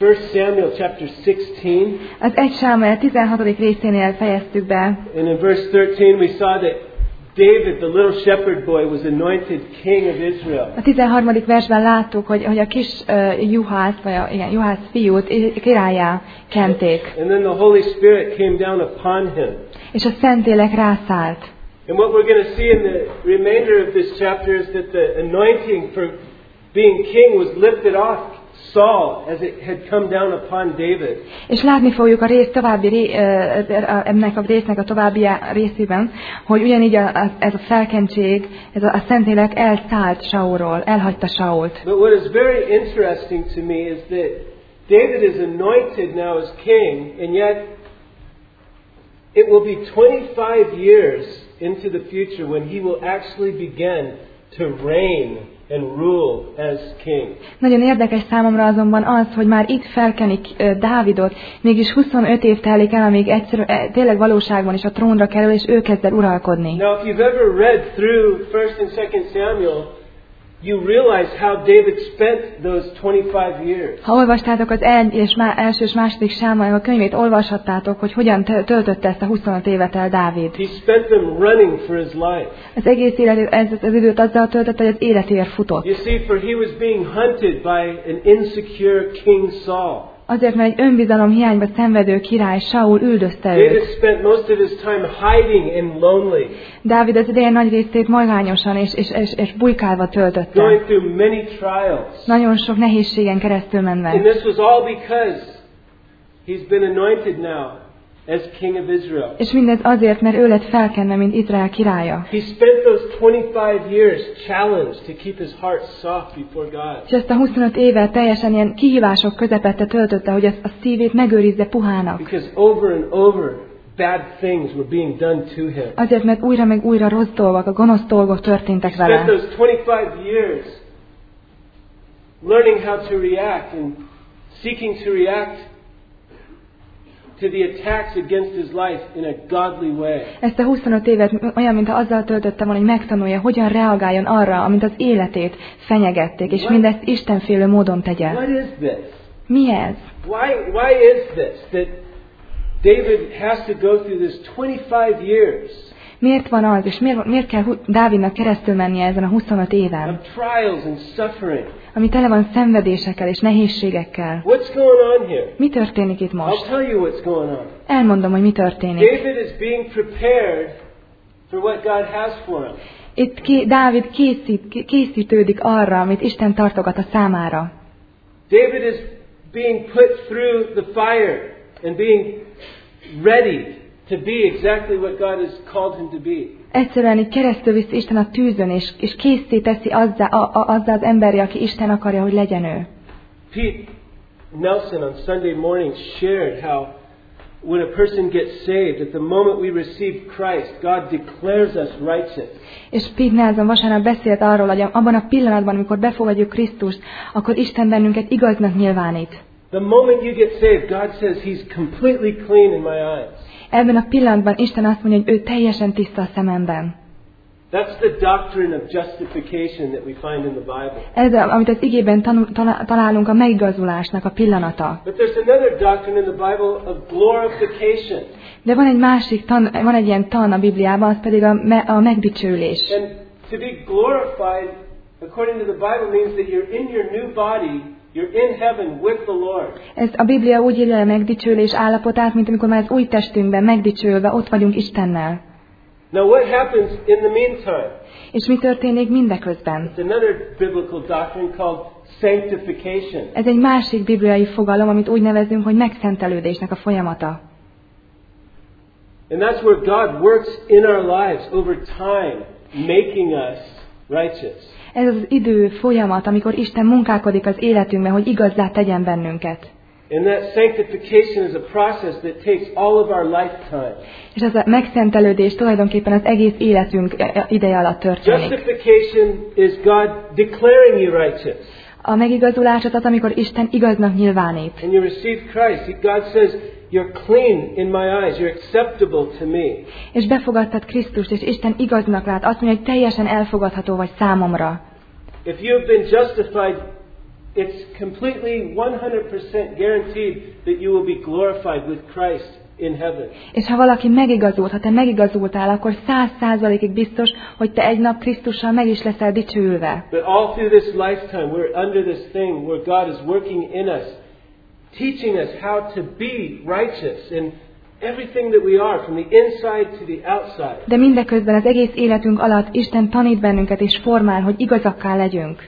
1 Samuel chapter 16. Az 1 Sámuel 16. részénél fejeztük be. And in verse 13 we saw that David, the little shepherd boy, was anointed king of Israel. A 13. versben láttuk, hogy a kis juhász, vagy juhász fiút királlyá kenték. And then the Holy Spirit came down upon him. És a Szentlélek rászállt. And what we're going to see in the remainder of this chapter is that the anointing for being king was lifted off Saul as it had come down upon David. És látni fogjuk a rész további ennek a résznek a további részében, hogy ugyanígy ez a felkentség, ez a Szentlélek elszállt Saulról, elhagyta Sault. But what is very interesting to me is that David is anointed now as king, and yet it will be 25 years into the future when he will actually begin to reign and rule as king. Nagyon érdekes számomra azonban az, hogy már itt felkenik Dávidot, mégis 25 év telik el, amíg tényleg valóságban is a trónra kerül, és ő kezd el uralkodni. Now, if you've ever read through 1 and 2 Samuel, you realize how David spent those 25 years. Ha olvastátok az első és második Sámuel könyvét, olvashattátok, hogy hogyan töltötte ezt a 25 évet el Dávid. He spent them running for his life. Az egész az időt azzal töltötte, hogy az életéért futott. You see, for he was being hunted by an insecure King Saul. Azért, mert egy önbizalom hiányba szenvedő király Saul üldözte David őt. spent most of his time hiding and lonely, Dávid az ideje nagy részét magányosan és bujkálva töltötte. going through many trials. Nagyon sok nehézségen keresztül And menve. this was all because he's been anointed now as King of Israel. És mindez azért, mert ő lett felkenve, mint Izrael királya. He spent those 25 years challenged to keep his heart soft before God. És ezt a 25 évet teljesen ilyen kihívások közepette töltötte, hogy a szívét megőrizze puhának. Because over and over bad things were being done to him. Azért, mert újra meg újra rossz dolgok, a gonosz dolgok történtek Spent vele. those 25 years learning how to react and seeking to react to the attacks against his life in a godly way. Ezt a 25 évet olyan, mintha azzal töltötte volna, hogy megtanulja, hogyan reagáljon arra, amint az életét fenyegették, és mindezt istenfélő módon tegye. What is this? Mi ez? Why is this that David has to go through this 25 years Miért van az, és miért kell Dávidnak keresztül mennie ezen a 25 éven, of trials and suffering? ami tele van szenvedésekkel és nehézségekkel? What's going on here? Mi történik itt I'll most? tell you what's going on. Elmondom, hogy mi történik. David is being prepared for what God has for him. Itt Dávid készítődik arra, amit Isten tartogat a számára. David is being put through the fire and being ready to be exactly what God has called him to be. Egyszerűen így keresztül visz Isten a tűzön, és készé teszi azzá az emberi, aki Isten akarja, hogy legyen ő. Pete Nelson on Sunday morning shared how when a person gets saved, at the moment we receive Christ, God declares us righteous. És Pete Nelson vasárnap beszélt arról, hogy abban a pillanatban, amikor befogadjuk Krisztust, akkor Isten bennünket igaznak nyilvánít. The moment you get saved, God says He's completely clean in my eyes. Ebben a pillanatban Isten azt mondja, hogy ő teljesen tiszta a szememben. That's the doctrine of justification that we find in the Bible. Ez, amit az igében találunk, a megigazulásnak a pillanata. But there's another doctrine in the Bible of glorification. De van egy másik van egy ilyen tan a Bibliában, az pedig a megdicsőlés. And to be glorified, according to the Bible, means that you're in your new body, you're in heaven with the Lord. Ez a Biblia úgy írja a megdicsőlés állapotát, mint amikor már az új testünkben megdicsőlve ott vagyunk Istennel. Now what happens in the meantime? És mi történik mindeközben? It's another biblical doctrine called sanctification. Ez egy másik bibliai fogalom, amit úgy nevezünk, hogy megszentelődésnek a folyamata. And that's where God works in our lives over time, making us righteous. Ez az idő folyamat, amikor Isten munkálkodik az életünkben, hogy igazzá tegyen bennünket. And that sanctification is a process that takes all of our lifetime. És ez a megszentelődés tulajdonképpen az egész életünk ideje alatt történik. Justification is God declaring you righteous. A megigazulás az, amikor Isten igaznak nyilvánít. When you receive Christ, God says, you're clean in my eyes, you're acceptable to me. És befogadtad Krisztust, és Isten igaznak lát. Azt mondja, hogy teljesen elfogadható vagy számomra. If you've been justified it's completely 100% guaranteed that you will be glorified with Christ in heaven. És ha valaki megigazult, ha te megigazultál, akkor 100%-ig biztos, hogy te egy nap Krisztussal meg is leszel dicsőülve. But all through this lifetime, we're under this thing where God is working in us, teaching us how to be righteous in everything that we are, from the inside to the outside. De mindeközben az egész életünk alatt Isten tanít bennünket és formál, hogy igazakká legyünk.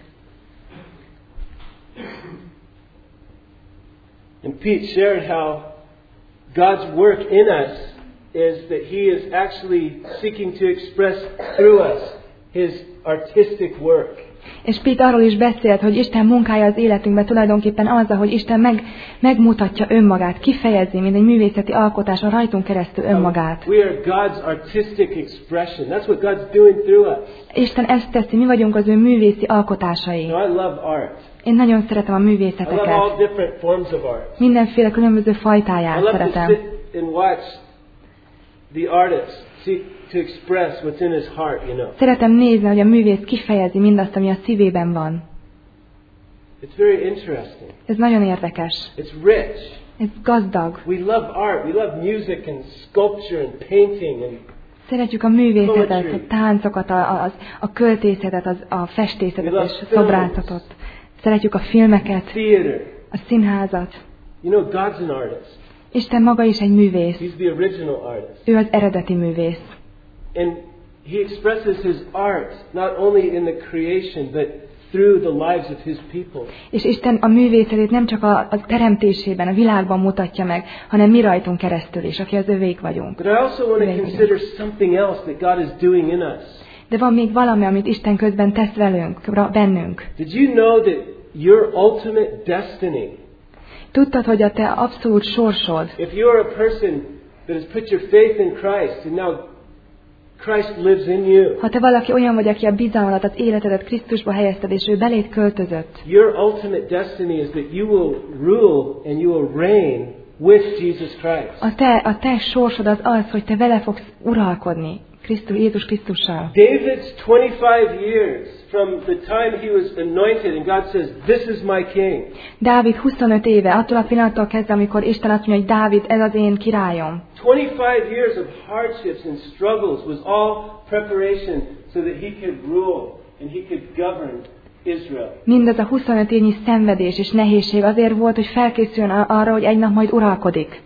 And Pete shared how God's work in us is that He is actually seeking to express through us His artistic work. És Pete arról is beszélt, hogy Isten munkája az életünkben tulajdonképpen az, hogy Isten megmutatja önmagát, kifejezi, mint egy művészeti alkotás a rajtunk keresztül önmagát. We are God's artistic expression. That's what God's doing through us. Isten ezt teszi, mi vagyunk az ő művészi alkotásai. Now, I love art. Én nagyon szeretem a I love művészeteket. all different forms of art. Mindenféle különböző I fajtáját love to szeretem. sit and watch the artist seek to express what's in his heart, you know. Szeretem nézni, hogy a művész kifejezi mindazt, ami a szívében van. It's very interesting. Ez nagyon érdekes. It's rich. Ez gazdag. We love art. We love music and sculpture and painting and Szeretjük a művészetet, a táncokat, a költészetet, a festészetet és a szobrászatot. Szeretjük a filmeket, theater. a színházat. You know, God's an artist. Isten maga is egy művész. He's the original artist. Ő az eredeti művész. And He expresses His art not only in the creation, but through the lives of His people. És Isten a művészetét nem csak a teremtésében, a világban mutatja meg, hanem mi rajtunk keresztül is, aki az övék vagyunk. But I also want to consider something else that God is doing in us. De van még valami, amit Isten közben tesz bennünk. Did you know that your ultimate destiny, Tudtad, hogy a te abszolút sorsod, if you are a person that has put your faith in Christ and now Christ lives in you, ha te valaki olyan vagy, aki a bizalmat, az életedet Krisztusba helyezted, és ő beléd költözött, your ultimate destiny is that you will rule and you will reign with Jesus Christ. a te sorsod az az, hogy te vele fogsz uralkodni, Jézus Krisztussal. David's 25 years from the time he was anointed and God says, "This is my king." Dávid 25 éve, attól a pillanattól kezdve, amikor Isten azt mondja, hogy Dávid, ez az én királyom. 25 years of hardships and struggles was all preparation so that he could rule and he could govern Israel. Mindaz a 25 évnyi szenvedés és nehézség azért volt, hogy felkészüljön arra, hogy egy nap majd uralkodik.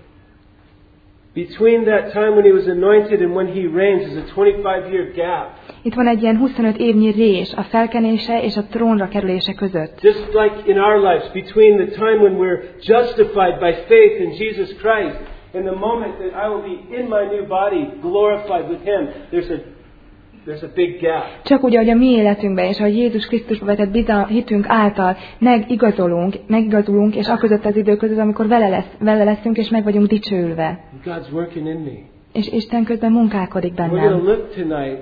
Between that time when he was anointed and when he reigns is a 25-year gap. Itt van egy ilyen 25 évnyi rés a felkenése és a trónra kerülése között. Just like in our lives, between the time when we're justified by faith in Jesus Christ and the moment that I will be in my new body glorified with Him, there's a big gap. Csak úgy, ahogy a mi életünkben és ahogy Jézus Krisztusba vetett hitünk által megigazulunk, és aközött az idő között, amikor vele leszünk, és meg vagyunk dicsőülve. God's working in me. És Isten közben munkálkodik We're going bennem. to look tonight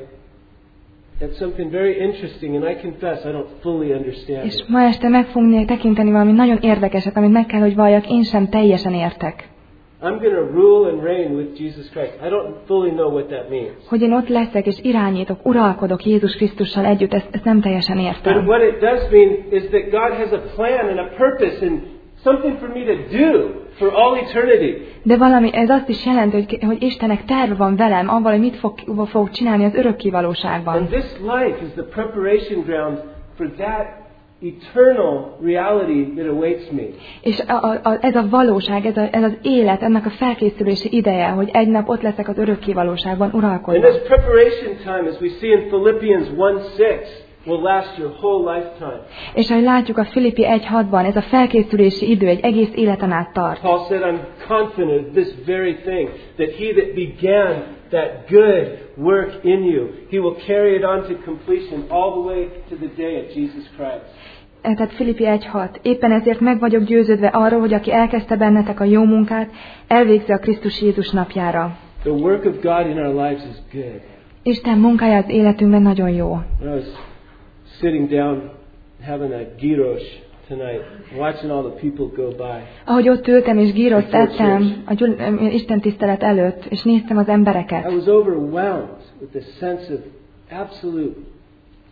at something very interesting, and I confess I don't fully understand És it. ma este meg fogunk tekinteni valami nagyon érdekeset, amit meg kell, hogy valljak, én sem teljesen értek. I'm going to rule and reign with Jesus Christ. I don't fully know what that means. Hogy én ott leszek és irányítok, uralkodok Jézus Krisztussal együtt, ezt nem teljesen But értem. what it does mean is that God has a plan and a purpose and something for me to do for all eternity. De valami, ez azt is jelenti, hogy Istennek terve van velem, avval, hogy mit fog csinálni az örökkévalóságban. And this life is the preparation ground for that eternal reality that awaits me. És ez a valóság, ez az élet, ennek a felkészülési ideje, hogy egy nap ott leszek az örökkévalóságban And uralkodva. this preparation time, as we see in Philippians 1:6, will last your whole lifetime. És ahogy látjuk a Filippi 1:6-ban, ez a felkészülési idő egy egész életen át tart. Paul said, I'm confident of this very thing, that he that began that good work in you, he will carry it on to completion all the way to the day of Jesus Christ. Tehát Filippi 1:6. Éppen ezért meg vagyok győződve arról, hogy aki elkezdte bennetek a jó munkát, elvégzi a Krisztus Jézus napjára. The work of God in our lives is good. Isten munkája az életünkben nagyon jó. When I was sitting down having a gyros tonight, watching all the people go by. Ahogy ott ültem és gíroszt ettem a Isten tisztelet előtt, és néztem az I embereket, was overwhelmed with the sense of absolute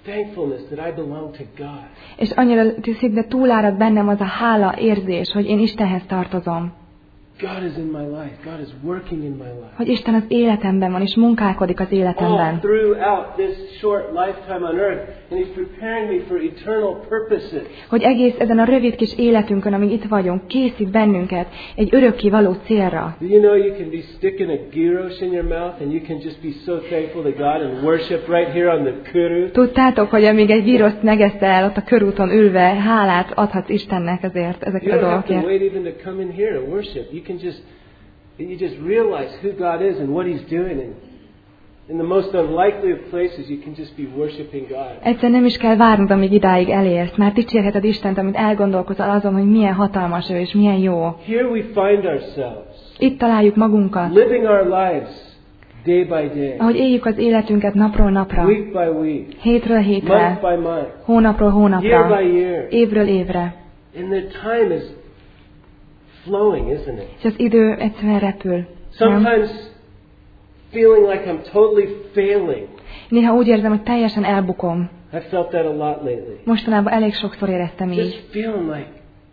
thankfulness that I belong to God. És annyira szinte túlárad bennem az a hála érzés, hogy én Istenhez tartozom. God is in my life. God is working in my life. Hogy Isten az életemben van, és munkálkodik az All életemben. throughout this short lifetime on earth, and He's preparing me for eternal purposes. Hogy egész ezen a rövid kis életünkön, amíg itt vagyunk, készít bennünket egy örökké való célra. Do you know you can be sticking a gyros in your mouth and you can just be so thankful to God and worship right here on the kuru? Tudtátok, hogy amíg egy víruszt megeszel ott a körúton ülve, hálát adhatsz Istennek ezért, ezekre You a don't have to dolgokért. wait even to come in here and worship. You just realize who God is and what He's doing. And in the most unlikely of places, you can just be worshiping God. Egyszer nem is kell várnod, amíg idáig elérsz. Már dicsérheted Istent, amit elgondolkozol azon, hogy milyen hatalmas ő és milyen jó. Here we find ourselves, Itt találjuk magunkat, living our lives day by day, ahogy éljük az életünket napról napra, week by week, hétről month hétre, by month, hónapról year hónapra, by year. évről évre. And the time is flowing, isn't it? És az idő egyszerűen repül. Nem? Sometimes feeling like I'm totally failing. Néha úgy érzem, hogy teljesen elbukom. I've felt that a lot lately. Mostanában elég sokszor éreztem így. Just feeling like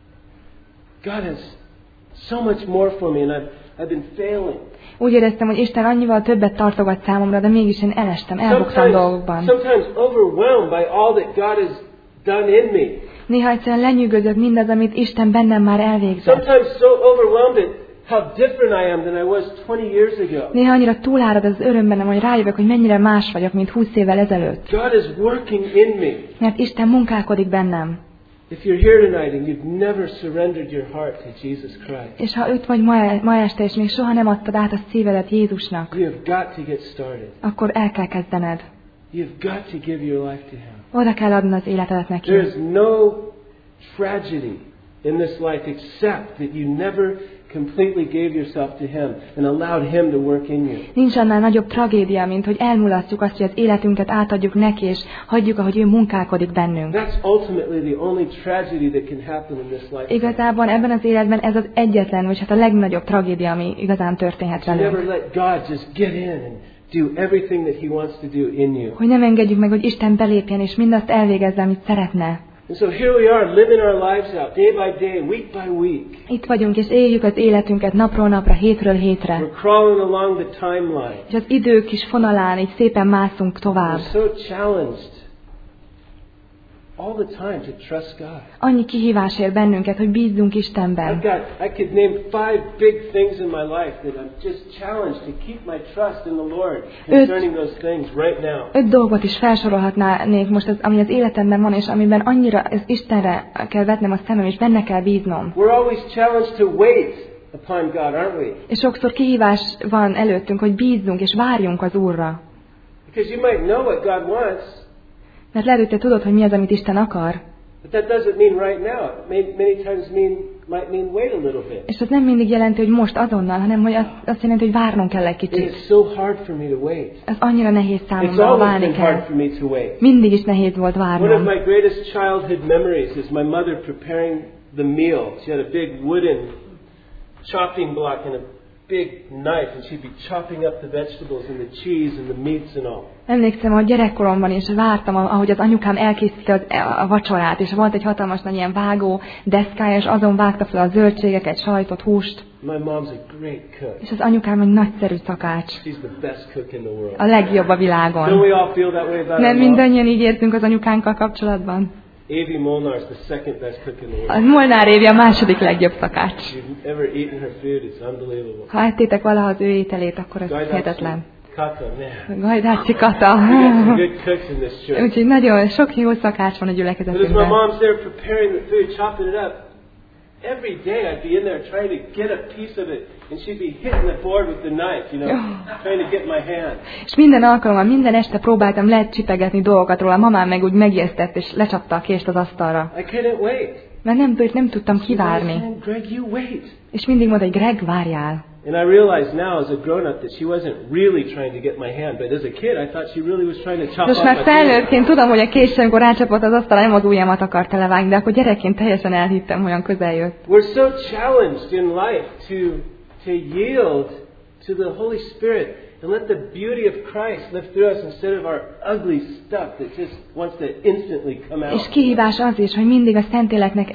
God has so much more for me, and I've been failing. Úgy éreztem, hogy Isten annyival többet tartogat számomra, de mégis én elestem, elbuktam dolgokban. Sometimes overwhelmed by all that God has done in me. Néha egyszerűen lenyűgözött mindaz, amit Isten bennem már elvégzett. Sometimes so overwhelmed at how different I am than I was 20 years ago. Néha annyira túlárad az öröm bennem, hogy rájövök, hogy mennyire más vagyok, mint 20 évvel ezelőtt. God is working in me. Mert Isten munkálkodik bennem. If you're here tonight and you've never surrendered your heart to Jesus Christ, És ha itt vagy ma este, és még soha nem adtad át a szívedet Jézusnak, you have got to get started. akkor el kell kezdened. You've got to give your life to Him. Oda kell adnod az életedet neki. There is no tragedy in this life except that you never completely gave yourself to Him and allowed Him to work in you. Nincs annál nagyobb tragédia, mint hogy elmulasztjuk azt, hogy az életünket átadjuk neki, és hagyjuk, ahogy ő munkálkodik bennünk. That's ultimately the only tragedy that can happen in this life. Igazából ebben az életben ez az egyetlen, vagy hát a legnagyobb tragédia, ami igazán történhet You never velünk. let God just get in and do everything that He wants to do in you. Hogy nem engedjük meg, hogy Isten belépjen, és mindazt elvégezze, amit szeretne. And so here we are living our lives out day by day, week by week. Itt vagyunk, és éljük az életünket napról napra, hétről hétre. We're crawling along the timeline. És az idő kis fonalán így szépen mászunk tovább. We're so challenged all the time to trust God. Annyi kihívás ér bennünket, hogy bízzunk Istenben. I could name 5 big things in my life that I'm just challenged to keep my trust in the Lord concerning those things right now. 5 dolgot is felsorolhatnék most, ami az életemben van, és amiben annyira az Istenre kell vetnem a szemem, és benne kell bíznom. We're always challenged to wait upon God, aren't we? És sokszor kihívás van előttünk, hogy bízzunk és várjunk az Úrra. Because you might know what God wants, Mert lehet, hogy te tudod, hogy mi az, amit Isten akar. but that doesn't mean right now. It many times might mean wait a little bit. És az nem mindig jelenti, hogy most azonnal, hanem hogy azt jelenti, hogy várnunk kell egy And kicsit. it's so hard for me to wait. Ez annyira nehéz It's számomra, ha always várni been hard kell. for me to wait. Mindig is nehéz volt One of várnom. my greatest childhood memories is my mother preparing the meal. She had a big wooden chopping block and a big knife, and she'd be chopping up the vegetables and the cheese and the meats and all. Emlékszem, hogy gyerekkoromban is vártam, ahogy az anyukám elkészítette a vacsorát, és volt egy hatalmas nagy ilyen vágó deszkája, és azon vágta fel a zöldségeket, sajtot, húst. My mom's a great cook. És az anyukám egy nagyszerű szakács. She's the best cook in the world. A legjobb a Don't világon. we all feel that way about Nem our mom? mindannyian így értünk az anyukánkkal kapcsolatban. Avi Molnar is the second best cook in the A world. Molnár Évi a második legjobb szakács. If you've ever eaten her food, it's unbelievable. Ha ettétek valaha az ő ételét, akkor ez hihetetlen. Kata, man. Gajdácsi Kata. We got some good cooks in this church. Úgyhogy nagyon sok jó szakács van a But as my gyülekezetünkben. mom's there preparing the food, chopping it up, every day I'd be in there trying to get a piece of it, and she'd be hitting the board with the knife, trying to get my hand. És minden alkalommal, minden este próbáltam lecsipegetni dolgokat róla. Mamám meg úgy megijesztett, és lecsapta a kést az asztalra. I couldn't wait. Mert nem tudtam kivárni. And Greg, you wait. És mindig mondta, hogy Greg, várjál. And I realize now as a grown-up that she wasn't really trying to get my hand, but as a kid I thought she really was trying to chop Most off már my finger. felnőttként tudom, hogy a kés, amikor rácsapott az asztalra, nem az ujjamat akarta levágni, de akkor gyerekként teljesen elhittem, olyan közel jött. We're so challenged in life to yield to the Holy Spirit And let the beauty of Christ live through us instead of our ugly stuff that just wants to instantly come out. És kihívás az is, hogy mindig a Szentléleknek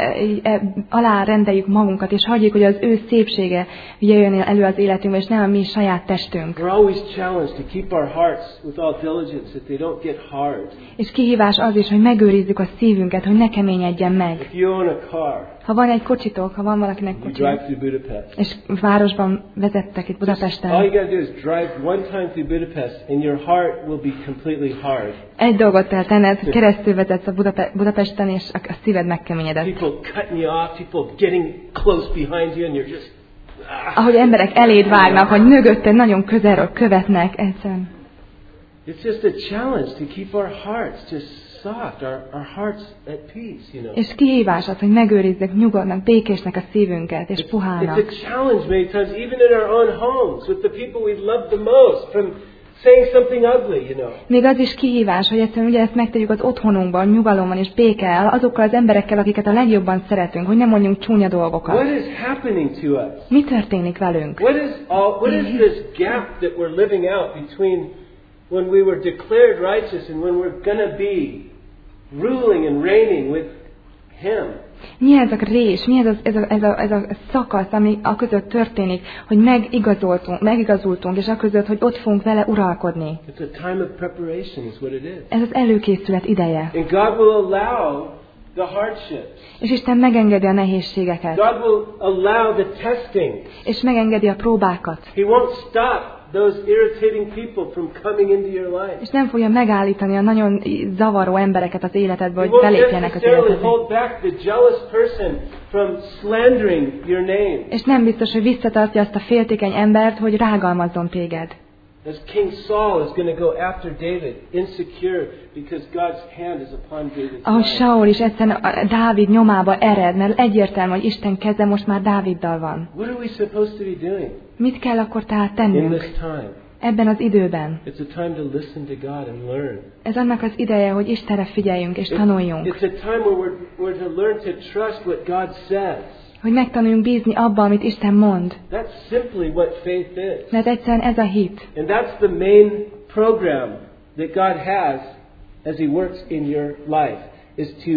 alá rendeljük magunkat, és hagyjuk, hogy az ő szépsége jöjjön elő az életünkbe, és nem a mi saját testünk. We're always challenged to keep our hearts with all diligence, that they don't get hard. És kihívás az is, hogy megőrizzük a szívünket, hogy ne keményedjen meg. If you own a car, Ha van egy kocsitok, ha van valakinek you kocsi, drive through Budapest. és városban vezettek itt All you Budapesten, got to do is drive one time through Budapest, and your heart will be completely hard. egy dolgot kell tenned, hogy keresztül vezetsz a Budapesten, és a szíved megkeményedett. People cutting you off, people getting close behind you, and you're just... Ahogy emberek eléd vágnak, vagy mögötted nagyon közelről követnek, egyszerűen. It's just a challenge to keep our hearts just soft, our hearts at peace, you know. És kihívás az, hogy megőrizzük nyugodtnak, békésnek a szívünket, és puhának. It's a challenge many times, even in our own homes, with the people we love the most, from saying something ugly, you know. Még az is kihívás, hogy egyszerűen ugye ezt megtegyük az otthonunkban, nyugalomban és békkel, azokkal az emberekkel, akiket a legjobban szeretünk, hogy nem mondjunk csúnya dolgokat. What is happening to us? Mi történik velünk? What is this gap that we're living out between when we were declared righteous and when we're going to be ruling and reigning with Him? Mi ez a rés, mi ez a szakasz, ami a között történik, hogy megigazultunk, és a között, hogy ott fogunk vele uralkodni. It's a time of preparation is what it is. Ez az előkészület ideje. And God will allow the hardships. És Isten megengedi a nehézségeket. God will allow the testing. És megengedi a próbákat. He won't stop those irritating people from coming into your life. És nem fogja megállítani a nagyon zavaró embereket az életedbe, He hogy won't belépjenek az necessarily életedbe. hold back the jealous person from slandering your name. És nem biztos, hogy visszatartja azt a féltékeny embert, hogy rágalmazzon téged. As King Saul is going to go after David, insecure because God's hand is upon David's Ahogy life. Saul is egyszerűen Dávid nyomába ered, mert egyértelmű, hogy Isten keze most már Dáviddal van. What are we supposed to be doing Mit kell akkor tehát in tennünk this time? ebben az időben? It's a time to listen to God and learn. Ez annak az ideje, hogy Istenre figyeljünk és tanuljunk. It's a time where we're to learn to trust what God says. Hogy megtanuljunk bízni abba, amit Isten mond. That's simply what faith is. Mert egyszerűen ez a hit. And that's the main program that God has as He works in your life, is to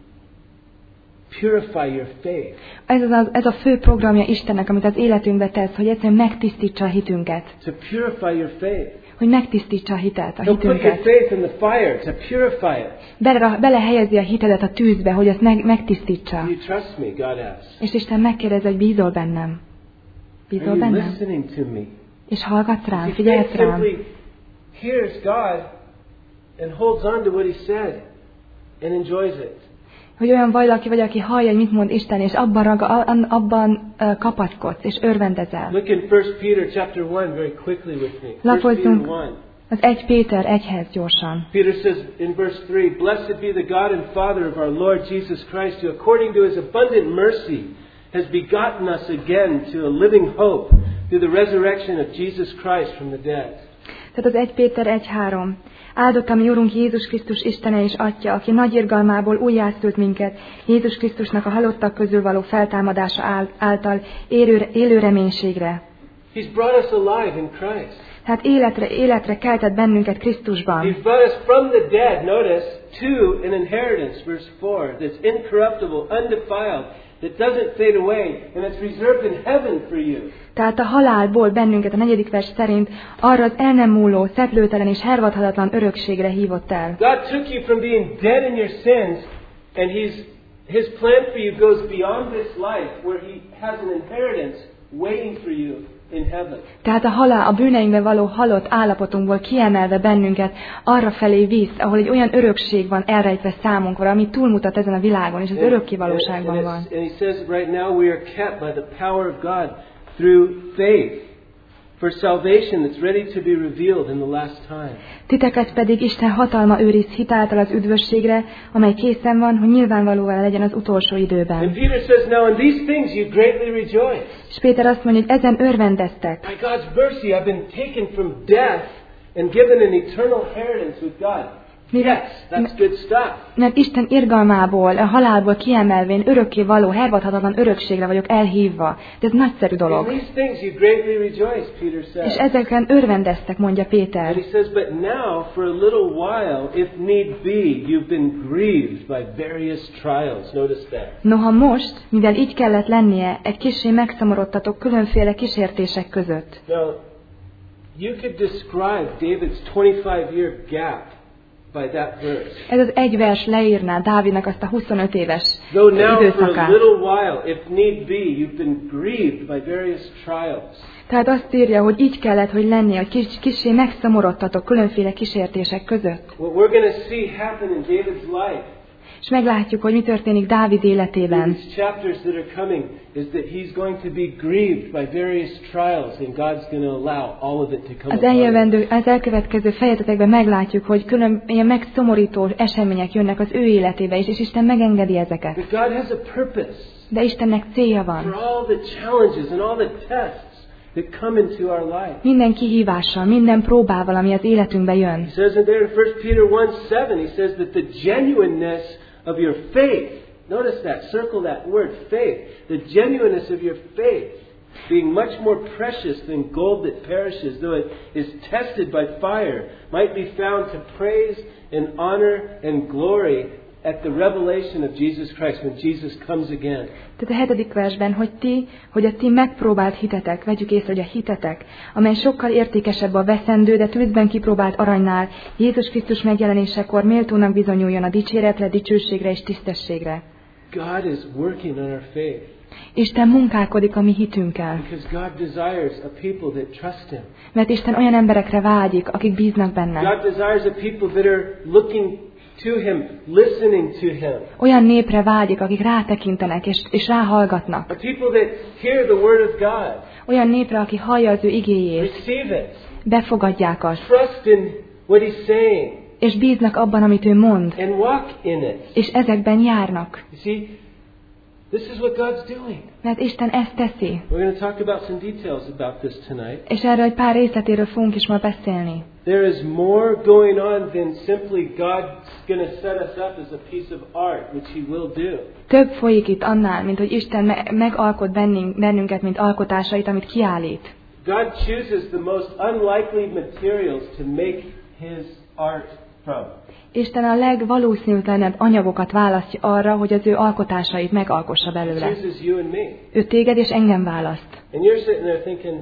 purify your faith. Ez a fő programja Istennek, amit az életünkbe tesz, hogy egyszerűen megtisztítsa a hitünket. To purify your faith. Hogy megtisztítsa a hitet, a He'll put your hitünket. faith in the fire to purify it. Belehelyezi a hitedet a tűzbe, hogy azt megtisztítsa. Do you trust me? God asks. És Isten megkérdezi, hogy bízol bennem. Are Bízol you bennem? listening to me? És hallgatsz rám, See, figyelsz faith rám. simply hears God and holds on to what He said and enjoys it. Hogy olyan valaki vagy, aki hallja, hogy mit mond Isten, és abban kapaszkodsz, és örvendezel. Look in 1 Peter chapter 1 very quickly with me. 1 Peter Lapozzunk 1. az 1 Péter 1-hez gyorsan. Peter says in verse 3, Blessed be the God and Father of our Lord Jesus Christ, who according to His abundant mercy has begotten us again to a living hope through the resurrection of Jesus Christ from the dead. Tehát az 1 Péter 1:3. Áldott a mi Urunk Jézus Krisztus Istene és Atya, aki nagy irgalmából újjászült minket, Jézus Krisztusnak a halottak közül való feltámadása által élő reménységre. He's brought us alive in Christ. Tehát életre keltett bennünket Krisztusban. He's brought us from the dead, notice, to an inheritance, verse 4, that's incorruptible, undefiled, that doesn't fade away, and it's reserved in heaven for you. Tehát a halálból bennünket a 4. vers szerint arra az el nem múló, szeplőtelen és hervadhatatlan örökségre hívott el. God took you from being dead in your sins, and His plan for you goes beyond this life, where He has an inheritance waiting for you in heaven. Tehát a bűneinkben való halott állapotunkból kiemelve bennünket arra felé visz, ahol egy olyan örökség van elrejtve számunkra, ami túlmutat ezen a világon, és az örökké valóságban van. And He says right now we are kept by the power of God through faith for salvation that's ready to be revealed in the last time. Titeket pedig Isten hatalma őriz hitáltal az üdvösségre, amely készen van, hogy nyilvánvalóvá legyen az utolsó And időben. Peter says, now in these things you greatly rejoice. És Péter azt mondja, hogy ezen örvendeztek. By God's mercy I've been taken from death and given an eternal inheritance with God. Yes, that's good stuff. Mert Isten irgalmából, a halálból kiemelvén örökké való, hervadhatatlan örökségre vagyok elhívva. De ez nagyszerű In dolog. these things you greatly rejoice, Peter says. És ezeken örvendeztek, mondja And Péter. he says, but now for a little while, if need be, you've been grieved by various trials. Notice that. Noha most, mivel így kellett lennie, egy kissé megszomorodtatok különféle kísértések között. Now, you could describe David's 25-year gap by that verse. Ez az egy vers leírná Dávidnak azt a 25 éves Though now for a időszakát. little while, if need be, you've been grieved by various trials. Tehát azt írja, hogy így kellett, hogy lennie, hogy kissé megszomorodtatok különféle kísértések között. What we're going to see happen in David's life, És meglátjuk, hogy mi történik Dávid életében. these chapters that are coming, is that he's going to be grieved by various trials, and God's going to allow all of it to come upon him. Az elkövetkező fejezetekben meglátjuk, hogy ilyen megszomorító események jönnek az ő életébe is, és Isten megengedi ezeket. But God has a purpose De Istennek célja for van. all the challenges and all the tests that come into our life. Minden kihívással, minden próbával, ami az életünkbe jön. He says in there in 1 Peter 1:7, he says that the genuineness of your faith, notice that, circle that word, faith, the genuineness of your faith, being much more precious than gold that perishes, though it is tested by fire, might be found to praise and honor and glory at the revelation of Jesus Christ, when Jesus comes again. Tehát a 7. versben, hogy a ti megpróbált hitetek, vegyük észre, hogy a hitetek, amely sokkal értékesebb a veszendő, de tűzben kipróbált aranynál, Jézus Krisztus megjelenésekor méltónak bizonyuljon a dicséretre, dicsőségre és tisztességre. God is working on our faith. Isten munkálkodik a mi hitünkkel, Because God desires a people that trust Him. mert Isten olyan emberekre vágyik, akik bíznak benne. God desires a people that are looking to Him, listening to Him. Olyan népre vágyik, akik rátekintenek és ráhallgatnak. A people that hear the Word of God, Olyan népre, aki hallja az ő igéjét, receive it, befogadják azt, trust in what He's saying, és bíznak abban, amit ő mond, and walk in it. és ezekben járnak. You see, this is what God's doing. Mert Isten ezt teszi. We're going to talk about some details about this tonight. És erről egy pár részletéről fogunk is ma beszélni. There is more going on than simply God's going to set us up as a piece of art, which He will do. Több folyik itt annál, mint hogy Isten megalkot bennünket, mint alkotásait, amit kiállít. God chooses the most unlikely materials to make His art from. Isten a legvalószínűtlenebb anyagokat választja arra, hogy az ő alkotásait megalkossa He belőle. chooses you and me. Ő téged és engem választ. And you're sitting there thinking,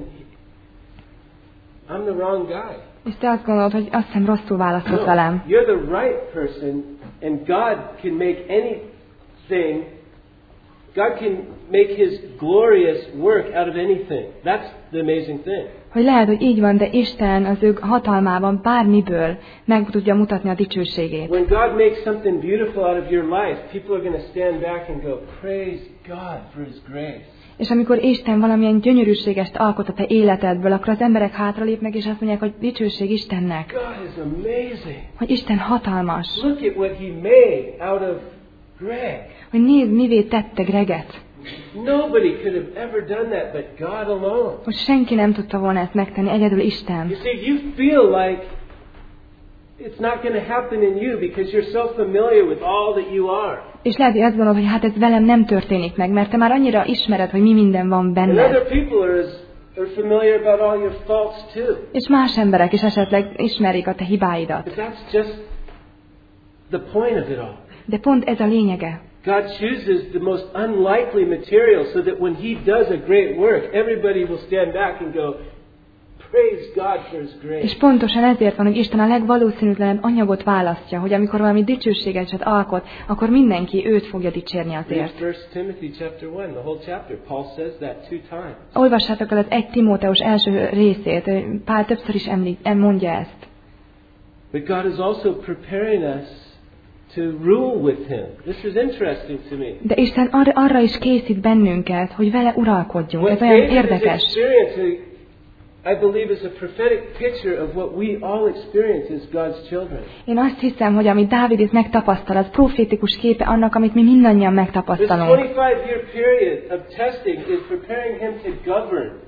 I'm the wrong guy. És te azt gondolod, hogy azt hiszem rosszul választott No, velem. you're the right person, and God can make anything. God can make His glorious work out of anything. That's the amazing thing. Hogy lehet, hogy így van, de Isten az ő hatalmában bármiből meg tudja mutatni a dicsőségét. When God makes something beautiful out of your life, people are going to stand back and go, praise God for His grace. És amikor Isten valamilyen gyönyörűségest alkot a te életedből, akkor az emberek hátralépnek, és azt mondják, hogy dicsőség Istennek. God is amazing. Hogy Isten hatalmas. Look at what He made out of Greg. Hogy nézd, mivé tette Greget. Nobody could have ever done that but God alone. Hogy senki nem tudta volna ezt megtenni, egyedül Isten. You see, you feel like it's not going to happen in you because you're so familiar with all that you are. És lehet, hogy azt gondolod, hogy hát ez velem nem történik meg, mert te már annyira ismered, hogy mi minden van And benned. other people are familiar about all your faults too. És más emberek is esetleg ismerik a te hibáidat. But that's just the point of it all. De pont ez a lényege. God chooses the most unlikely material so that when He does a great work, everybody will stand back and go, praise God for His grace. És pontosan ezért van, hogy Isten a legvalószínűtlenebb anyagot választja, hogy amikor valami dicsőségeset alkot, akkor mindenki őt fogja dicsérni In azért. 1 Timothy chapter 1, the whole chapter, Paul says that 2 times. Olvassátok el az 1 Timóteus első részét, Pál többször is mondja ezt. But God is also preparing us to rule with Him. This is interesting to me. De Isten arra is készít bennünket, hogy vele uralkodjunk. What Ez olyan David is érdekes. experiencing, I believe, is a prophetic picture of what we all experience as God's children. Én azt hiszem, hogy amit Dávid itt megtapasztal, az profétikus képe annak, amit mi mindannyian This megtapasztalunk. 25-year period of testing is preparing him to govern.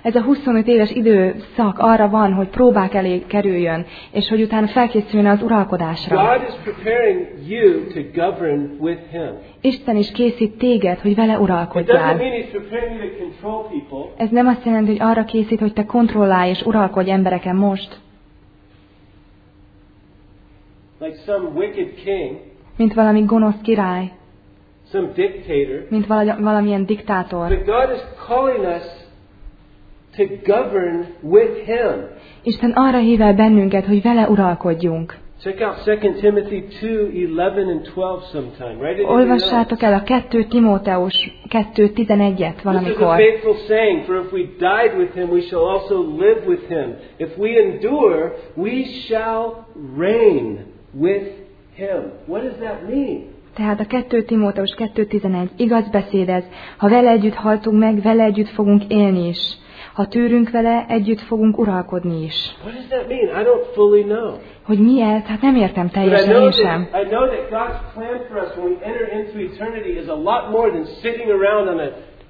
Ez a 25 éves időszak arra van, hogy próbák elé kerüljön, és hogy utána felkészüljön az uralkodásra. God is preparing you to govern with Him. Isten is készít téged, hogy vele It doesn't uralkodjál. mean He's preparing you to control people. Ez nem azt jelenti, hogy arra készít, hogy te kontrollálj és uralkodj embereken most, Like some wicked king, mint valami gonosz király, some dictator. mint valamilyen diktátor. But God is calling us to govern with Him. Isten arra hív el bennünket, hogy vele uralkodjunk. Check out 2 Timothy 2:11 and 12 sometime. Write it in your notes. Olvassátok el a 2 Timóteus 2:11-et This is a valamikor. faithful saying, for if we died with Him, we shall also live with Him. If we endure, we shall reign with Him. What does that mean? Tehát a 2 Timóteus 2:11 igaz beszéd ez. Ha vele együtt haltunk meg, vele együtt fogunk élni is. Ha tűrünk vele, együtt fogunk uralkodni is. What does that mean? I don't fully know. Hogy mi ez? Hát nem értem But teljesen én sem. I know that God's plan for us when we enter into eternity is a lot more than sitting around on a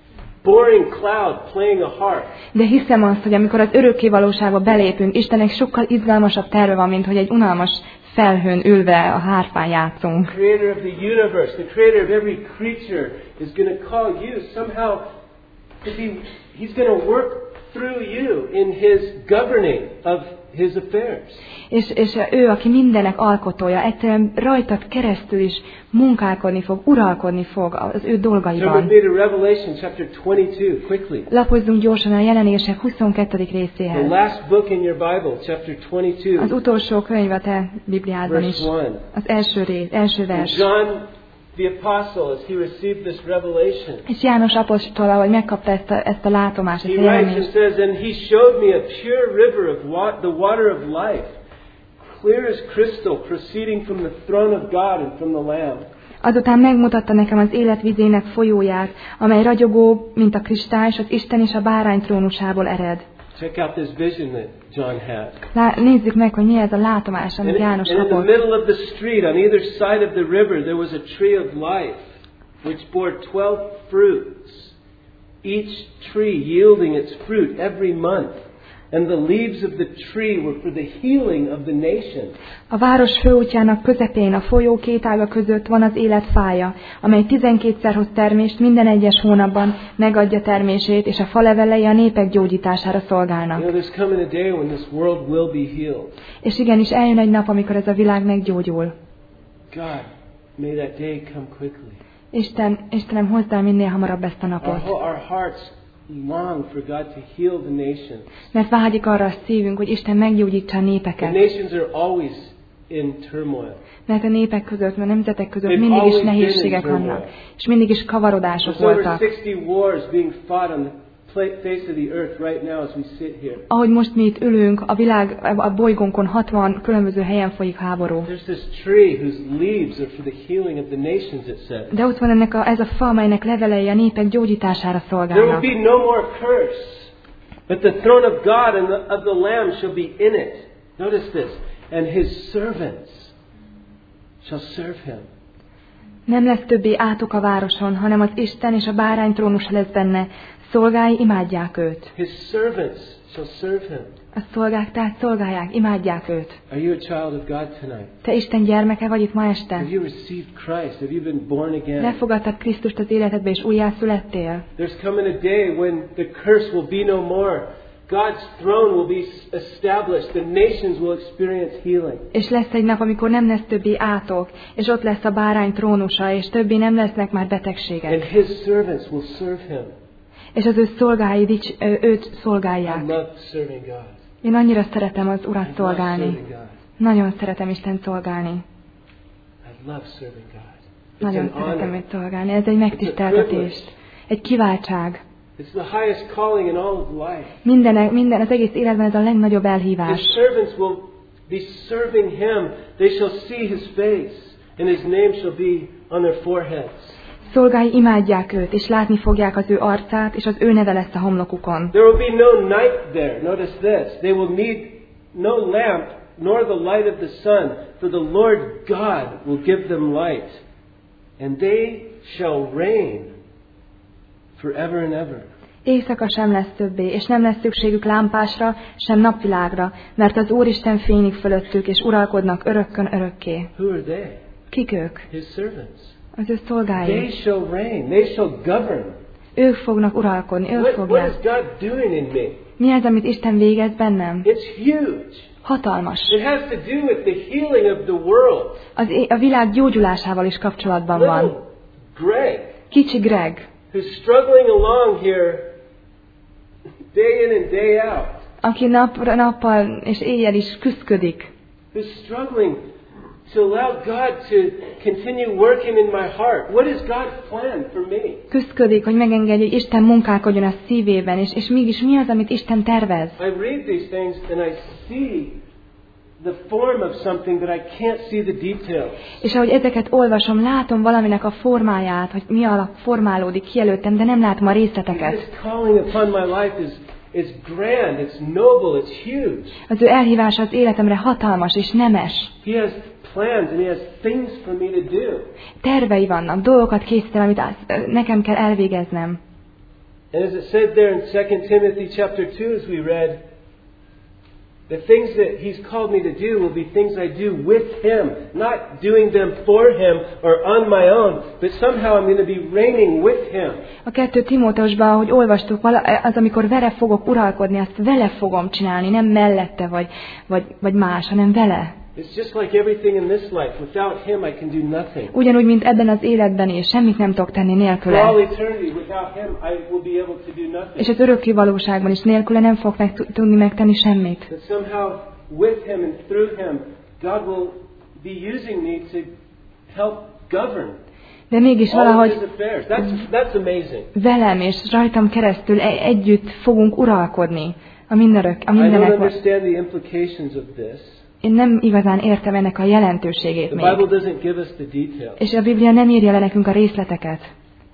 boring cloud playing a harp. De hiszem azt, hogy amikor az örökké valóságba belépünk, Istennek sokkal izgalmasabb terve van, mint hogy egy unalmas felhőn ülve a hárfán játszunk. The creator of the universe, the creator of every creature is going to call you somehow to be, He's going to work through you in His governing of His affairs. És ő, aki mindenek alkotója, egyszerűen rajtad keresztül is munkálkodni fog, uralkodni fog az ő Turn with dolgaiban. me to Revelation chapter 22, quickly. Lapozzunk gyorsan a Jelenések 22. The részéhez. last book in your Bible, chapter 22, Az utolsó könyv a te Bibliádban is. verse 1. Az első vers. John the apostle, as he received this revelation, És János apostol, ahogy megkapta ezt a látomást, ezt a he writes and jelenést, says, and he showed me a pure river of the water of life, clear as crystal, proceeding from the throne of God and from the Lamb. Azután megmutatta nekem az életvizének folyóját, amely ragyogó, mint a kristály, és az Isten és a bárány trónusából ered. Check out this vision that John had. Nézzük meg, hogy mi ez a látomás, And amit János in the kapott. middle of the street, on either side of the river, there was a tree of life, which bore 12 fruits, each tree yielding its fruit every month. And the leaves of the tree were for the healing of the nation. A város főútjának közepén, a folyó két ága között van az élet fája, amely 12-szer hoz termést minden egyes hónapban, megadja termését, és a fa levelei a népek gyógyítására szolgálnak. You know, there's coming a day when this world will be healed. És igenis eljön egy nap, amikor ez a világ meggyógyul. God, may that day come quickly. Istenem, hozd el minél hamarabb ezt a napot. Our hearts long for God to heal the nations. Mert vágyik arra a szívünk, hogy Isten meggyógyítsa a The népeket. nations are always in turmoil. Mert a népek között, a nemzetek között They've mindig is always nehézségek been in vannak. turmoil. És mindig is kavarodások There's over voltak. 60 wars being fought on the face of the earth right now as we sit here. Ahogy most mi itt ülünk, a bolygónkon 60 különböző helyen folyik háború. There's this tree whose leaves are for the healing of the nations, it says. De ott van ez a fa, amelynek levelei a népek gyógyítására There will szolgálnak. be no more curse, but the throne of God and of the Lamb shall be in it. Notice this. And His servants shall serve Him. Nem lesz többé átok a városon, hanem az Isten és a bárány trónusa lesz benne. Szolgái imádják őt. His servants shall serve Him. A szolgák tehát szolgálják, imádják őt. Are you a child of God tonight? Te Isten gyermeke vagy itt ma este? Have you received Christ? Have you been born again? Lefogadtad Krisztust az életedbe és újjászülettél? There's coming a day when the curse will be no more. God's throne will be established. The nations will experience healing. És lesz egy nap, amikor nem lesz többé átok, és ott lesz a bárány trónusa, és többé nem lesznek már And betegségek. His servants will serve Him. És az ő szolgái őt I szolgálják. love serving God. Én annyira szeretem az I Urat love szolgálni. serving God. Nagyon szeretem Isten szolgálni. I love serving God. It's Nagyon an szeretem honor. őt szolgálni. Ez egy megtiszteltetés. Egy kiváltság. It's the highest calling in all of life. Minden az egész életben ez a legnagyobb His elhívás. servants will be serving Him. They shall see His face, and His name shall be on their foreheads. Szolgái imádják őt, és látni fogják az ő arcát, és az ő neve lesz a homlokukon. There will be no night there. Notice this. They will need no lamp, nor the light of the sun, for the Lord God will give them light, and they shall reign forever and ever. Éjszaka sem lesz többé, és nem lesz szükségük lámpásra, sem napvilágra, mert az Úristen fényik fölöttük, és uralkodnak örökkön örökké. Who are they? Kik ők? His servants. Az ő They szolgái. shall reign. They shall govern. Ők fognak uralkodni, ők What fogják. is God doing in me? Mi az, amit Isten végez bennem? It's huge. Hatalmas. It has to do with the healing of the world. A világ gyógyulásával is kapcsolatban van. Little Greg, Kicsi Greg, who's struggling along here day in and day out, aki nappal és éjjel is küszködik, who's struggling to allow God to continue working in my heart. What is God's plan for me? küszködik, hogy megengedje, hogy Isten munkálkodjon a szívében, és mégis mi az, amit Isten tervez? I read these things and I see the form of something, but I can't see the details. És ahogy ezeket olvasom, látom valaminek a formáját, hogy mi alap formálódik ki előttem, de nem látom a részleteket. His calling upon my life is grand, it's noble, it's huge. Az ő elhívása az életemre hatalmas és nemes. He has plans and he has things for me to do. Tervei vannak, dolgokat készítem, amit nekem kell elvégeznem. And as it said there in 2 Timothy chapter 2, as we read, the things that He's called me to do will be things I do with Him, not doing them for Him or on my own, but somehow I'm going to be reigning with Him. A 2 Timóteusban, ahogy olvastuk, az, amikor vele fogok uralkodni, azt vele fogom csinálni, nem mellette vagy más, hanem vele. It's just like everything in this life. Without Him, I can do nothing. Ugyanúgy, mint ebben az életben is, semmit nem tudok tenni For nélküle. all eternity, without Him, I will be able to do nothing. És az örökké valóságban is nélküle nem fog tudni megtenni semmit. But somehow, with Him and through Him, God will be using me to help govern De mégis all of valahogy His affairs. That's amazing. velem és rajtam keresztül együtt fogunk uralkodni a I don't mindenek. understand the implications of this. Én nem igazán értem ennek a jelentőségét The Bible még. doesn't give us the details, És a Biblia nem írja le nekünk a részleteket.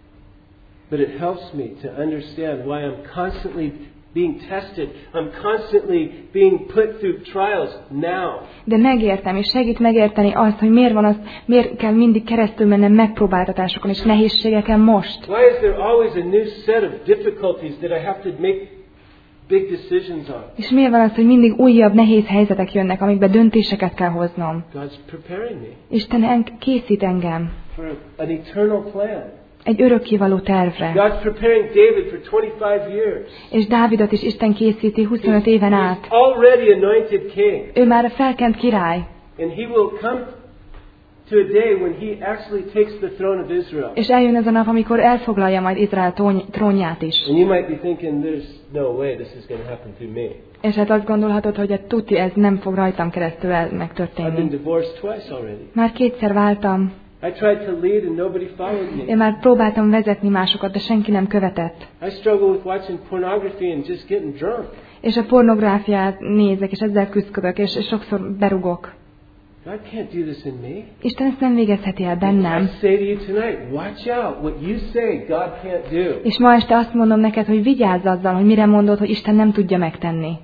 but it helps me to understand why I'm constantly being tested. I'm constantly being put through trials now. De megértem, és segít megérteni azt, hogy miért kell mindig keresztül mennem megpróbáltatásokon és nehézségeken most. Why is there always a new set of difficulties that I have to make big decisions on? És miért van az, hogy mindig újabb nehéz helyzetek jönnek, amikben döntéseket kell hoznom? God's preparing me Isten készít engem for an eternal plan. egy örökkévaló tervre. God's preparing David for 25 years. És Dávidot is Isten készíti 25 éven át. He's already anointed king. Ő már a felkent király, And he will come to a day when he actually takes the throne of Israel. és eljön ez a nap, amikor elfoglalja majd Izrael trónját is. And you might be thinking, there's no way this is going to happen through me. És hát azt gondolhatod, hogy tuti ez nem fog rajtam keresztül I've been megtörténni. divorced twice already. Már 2-szer váltam, I tried to lead and nobody followed me. én már próbáltam vezetni másokat, de senki nem követett. I struggle with watching pornography and just getting drunk. És a pornográfiát nézek, és ezzel küzdök, és sokszor berugok. God can't do this in me. Isten ezt nem végezheti el I bennem. say to you tonight, watch out. What you say, God can't do. És ma este azt mondom neked, hogy vigyázz azzal, hogy mire mondod, hogy Isten nem tudja megtenni.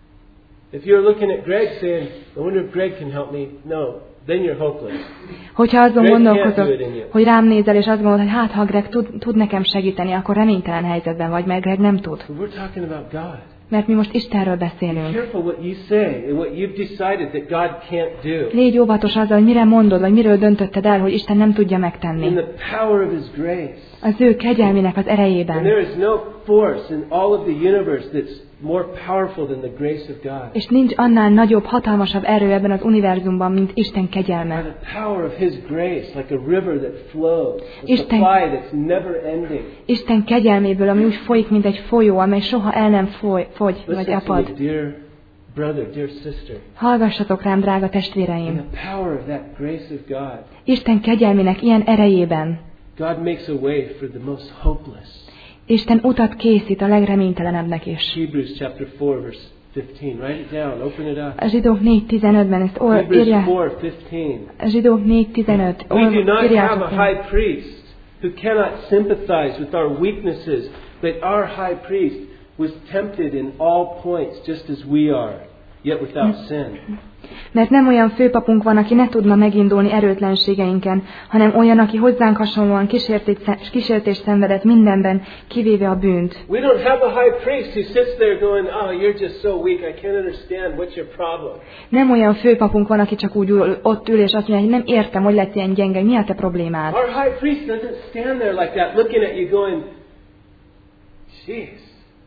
If you're looking at Greg saying, I wonder if Greg can help me, no, then you're hopeless. Hogyha azon Greg gondolkozol, can't do it in you. hogy rám nézel, és azt gondolod, hogy hát, ha Greg tud nekem segíteni, akkor reménytelen helyzetben vagy, mert Greg nem tud. But we're talking about God. Mert mi most Istenről Be beszélünk. careful what you say and what you've decided that God can't do. Légy óvatos azzal, hogy mire mondod, vagy miről döntötted el, hogy Isten nem tudja In megtenni. the power of His grace. Az ő kegyelmének az And erejében. there is no force in all of the universe that's more powerful than the grace of God. És nincs annál nagyobb, hatalmasabb erő ebben az univerzumban, mint Isten By kegyelme. the power of His grace, like a river that flows, a Isten- supply that's never ending. Isten kegyelméből, ami úgy folyik, mint egy folyó, amely soha el nem fogy, vagy Listen to me, apad. dear brother, dear sister. Hallgassatok rám, drága In testvéreim! the power of that grace of God, Isten kegyelmének ilyen erejében God makes a way for the most hopeless. Isten utat készít a legreménytelenebbnek is. Hebrews chapter 4, verse 15. Write it down. Open it up. A Zsidók 4.15-ben ezt Hebrews írja. 4:15. A Zsidók 4.15. We do not have Írjátok a fel. high priest who cannot sympathize with our weaknesses, but our high priest was tempted in all points just as we are, yet without sin. Mert nem olyan főpapunk van, aki ne tudna megindulni erőtlenségeinken, hanem olyan, aki hozzánk hasonlóan kísértést szenvedett mindenben, kivéve a bűnt. We don't have a high priest who sits there going, "Oh, you're just so weak. I can't understand. What's your problem?" Nem olyan főpapunk van, aki csak úgy ott ül és azt mondja, hogy nem értem, hogy lett ilyen gyenge, mi a te problémád. Our high priest doesn't stand there like that, looking at you going, "Jeez,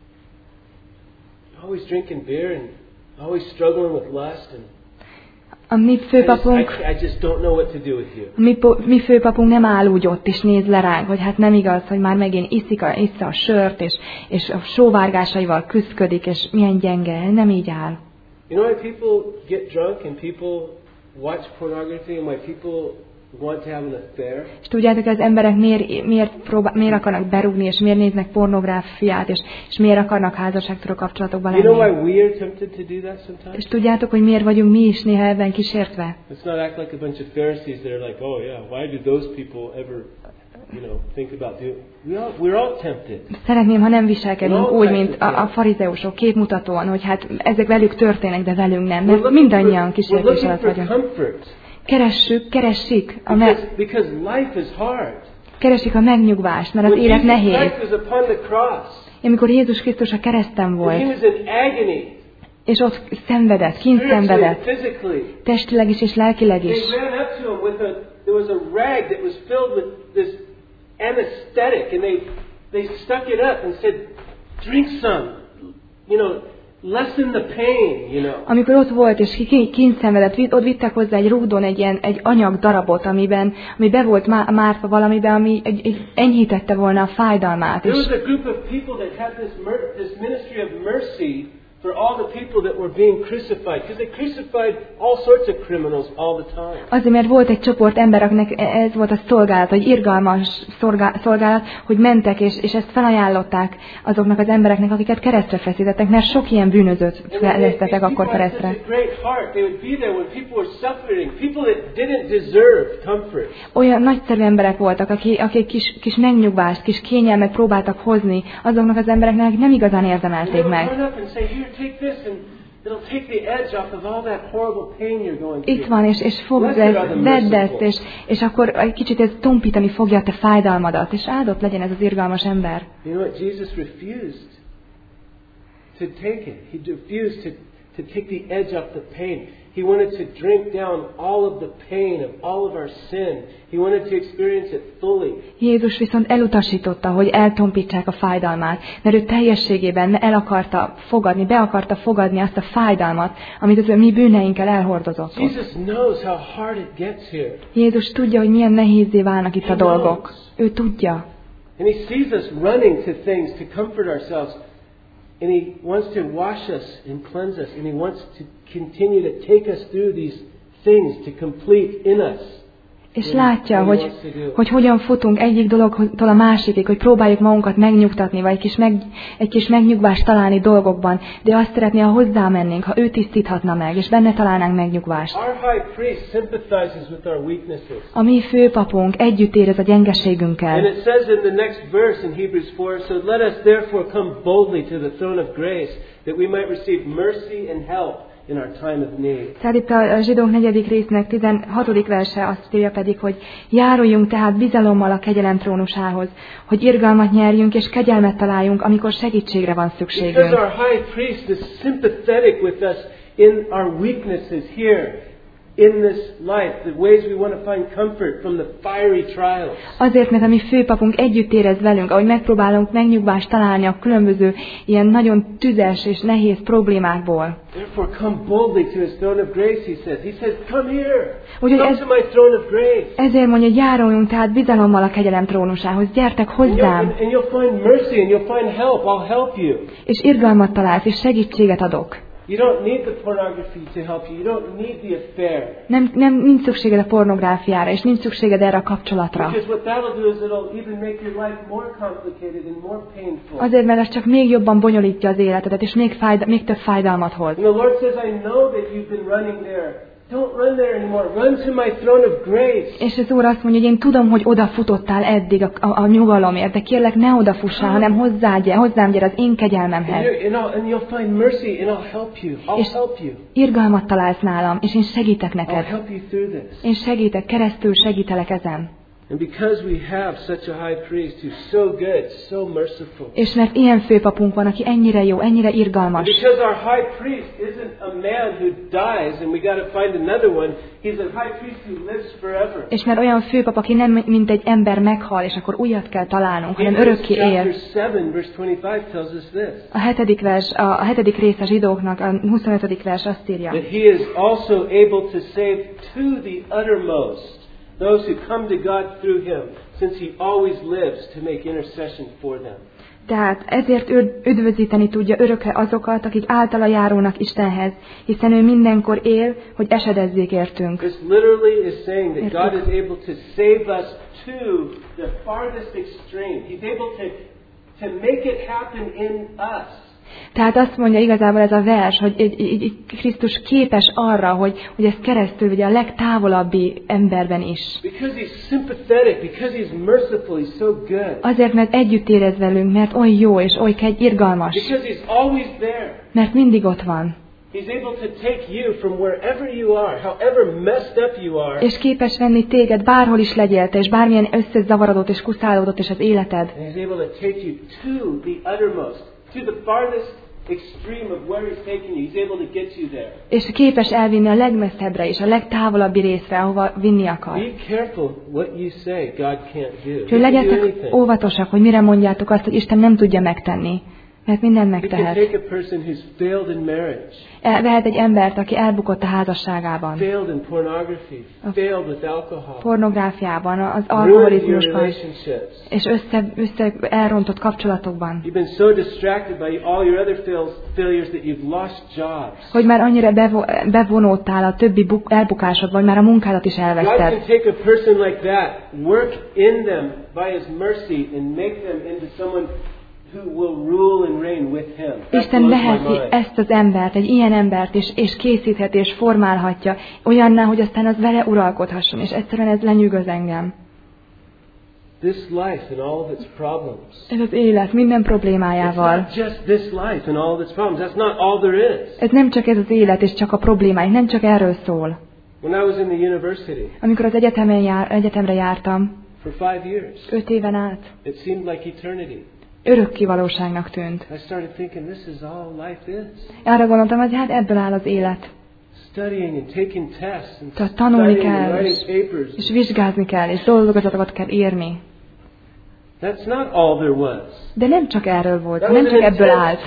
always drinking beer and always struggling with lust and A mi főpapunk, I just don't know what to do with you." mi főpapunk nem áll úgy ott és néz le ránk, hogy hát nem igaz, hogy már megintissza a sört, és a sóvárgásaival küszködik, és milyen gyenge, nem így áll. You know why people get drunk and people watch pornography and why people want to have an affair? És tudjátok, az emberek miért akarnak berúgni, és miért néznek pornográfiát, és miért akarnak házasságtörő kapcsolatokban You know why lenni? we are tempted to do that sometimes? És tudjátok, hogy miért vagyunk mi is néha ebben kísértve? Let's not act like a bunch of Pharisees that are like, "Oh yeah, why do those people ever, think about doing?" We're all tempted. Szeretném, ha nem viselkedünk úgy, mint a farizeusok képmutatóan, hogy hát ezek velük történnek, de velünk nem, mert mindannyian kísértés alatt vagyunk. Keresik Because life is hard. Keresik a megnyugvást, mert az élet nehéz. When Jesus Christ was upon the cross, Amikor Jézus Krisztus a kereszten and volt, he was in agony, és ott szenvedett, kint szenvedett, physically. testileg is és lelkileg is. They ran up to him there was a rag that was filled with this anesthetic, and they stuck it up and said, "Drink some, lessen the pain, Amikor ott volt és kint szenvedett, ott vittek hozzá egy rúdon egy anyag darabot, ami be volt márva valamiben, ami enyhítette volna a fájdalmát. There was a group of people that had this ministry of mercy for all the people that were being crucified, because they crucified all sorts of criminals all the time. Azért, mert volt egy csoport ember, akinek ez volt a szolgálat, vagy irgalmas szolgálat, hogy mentek, és ezt felajánlották azoknak az embereknek, akiket keresztre feszítettek, mert sok ilyen bűnözőt feszítettek akkor keresztre. Olyan nagyszerű emberek voltak, akik kis megnyugvást, kis kényelmet próbáltak hozni azoknak az embereknek, akik nem igazán érdemelték meg. Itt van, és fogd ezt, vedd ezt, és akkor egy kicsit ez tompítani fogja a te fájdalmadat, és áldott legyen ez az irgalmas ember. You know what? Jesus refused to take it. He refused to take the edge off the pain. He wanted to drink down all of the pain of all of our sin. He wanted to experience it fully. Jézus viszont elutasította, hogy eltompítsák a fájdalmát, mert ő teljességében be akarta fogadni azt a fájdalmat, amit az ő mi bűneinkkel elhordozott. Jesus knows how hard it gets here. Jézus tudja, hogy milyen nehézzé válnak itt a dolgok. Ő tudja. And he sees us running to things to comfort ourselves. And he wants to wash us and cleanse us. And he wants to continue to take us through these things to complete in us. És látja, hogy hogyan futunk egyik dologtól a másikig, hogy próbáljuk magunkat megnyugtatni, vagy egy kis megnyugvást találni dolgokban, de azt szeretné, ha hozzámennénk, ha ő tisztíthatna meg, és benne találnánk megnyugvást. A mi főpapunk együtt érez a gyengeségünkkel. And it says in the next verse in Hebrews 4, "So let us therefore come boldly to the throne of grace, that we might receive mercy and help in our time of need." Tehát itt a Zsidók 4. résznek 16. verse azt írja pedig, hogy járuljunk tehát bizalommal a kegyelem trónusához, hogy irgalmat nyerjünk és kegyelmet találjunk, amikor segítségre van szükségünk. Because our high priest is sympathetic with us in our weaknesses here in this life, the ways we want to find comfort from the fiery trials. Azért, mert a mi főpapunk együtt érez velünk, ahogy megpróbálunk megnyugvást találni a különböző ilyen nagyon tüzes és nehéz problémákból. Therefore come boldly to his throne of grace, he says. He says, "Come here. Come to my throne of grace." Ezért mondja, hogy járuljunk tehát bizalommal a kegyelem trónusához. Gyertek hozzám. And you'll find mercy and you'll find help. I'll help you. És irgalmat találsz, és segítséget adok. You don't need the pornography to help you. You don't need the affair. Nincs szükséged a pornográfiára, és nincs szükséged erre a kapcsolatra. Because what that'll do is it'll even make your life more complicated and more painful. Azért, mert ez csak még jobban bonyolítja az életedet, és még több fájdalmat hoz. And the Lord says, "I know that you've been running there Don't run there anymore. Run to my throne of grace. És az Úr azt mondja, hogy én tudom, hogy odafutottál eddig a nyugalomért, de kérlek, ne odafussál, hanem hozzám gyere az én kegyelmemhez. And you'll find mercy, and I'll help you. I'll help you. Irgalmat találsz nálam, és én segítek I'll neked. help you through this. Én segítek, keresztül segítelek ezen. And because we have such a high priest who's so good, so merciful. És mert ilyen főpapunk van, aki ennyire jó, ennyire irgalmas. Because our high priest isn't a man who dies and we got to find another one. He's a high priest who lives forever. És mert olyan főpap, aki nem mint egy ember meghal, és akkor újat kell találnunk, hanem örökké él. A 7. rész a Zsidóknak, a 25. vers azt írja. That he is also able to save to the uttermost those who come to God through him, since he always lives to make intercession for them. Tehát ezért üdvözíteni tudja örökre azokat, akik általa járulnak Istenhez, hiszen ő mindenkor él, hogy esedezzék értünk. This literally is saying that God is able to save us to the farthest extreme. He's able to make it happen in us. Tehát azt mondja igazából ez a vers, hogy Krisztus képes arra, hogy ezt keresztül vigye a legtávolabbi emberben is. Azért, mert együtt érez velünk, mert oly jó és oly irgalmas. Mert mindig ott van. És képes venni téged, bárhol is legyél te, és bármilyen összezavarodott és kuszálódott is az életed. To the farthest extreme of where he's taking you, he's able to get you there. És képes elvinni a legmesszebbre és a legtávolabbi részre, ahova vinni akar. Be careful what you say God can't do. Úgyhogy legyetek óvatosak, hogy mire mondjátok azt, hogy Isten nem tudja megtenni. Mert mindent megtehet. Vehet egy embert, aki elbukott a házasságában, pornográfiában, az alkoholizmusban, és össze elrontott kapcsolatokban. Hogy már annyira bevonódtál a többi elbukásodban, hogy már a munkádat is elveszted. Isten veheti ezt az embert, egy ilyen embert, és készítheti, és formálhatja olyanná, hogy aztán az vele uralkodhasson, és egyszerűen ez lenyűgöz engem. Ez az élet minden problémájával. Ez nem csak ez az élet, és csak a problémáink, nem csak erről szól. Amikor az egyetemre jártam, 5 éven át, örökké valóságnak tűnt. Arra gondoltam, hogy hát ebből áll az élet. Tehát tanulni kell, és vizsgázni kell, és dolgozatokat kell írni. De nem csak erről volt, nem csak ebből állt.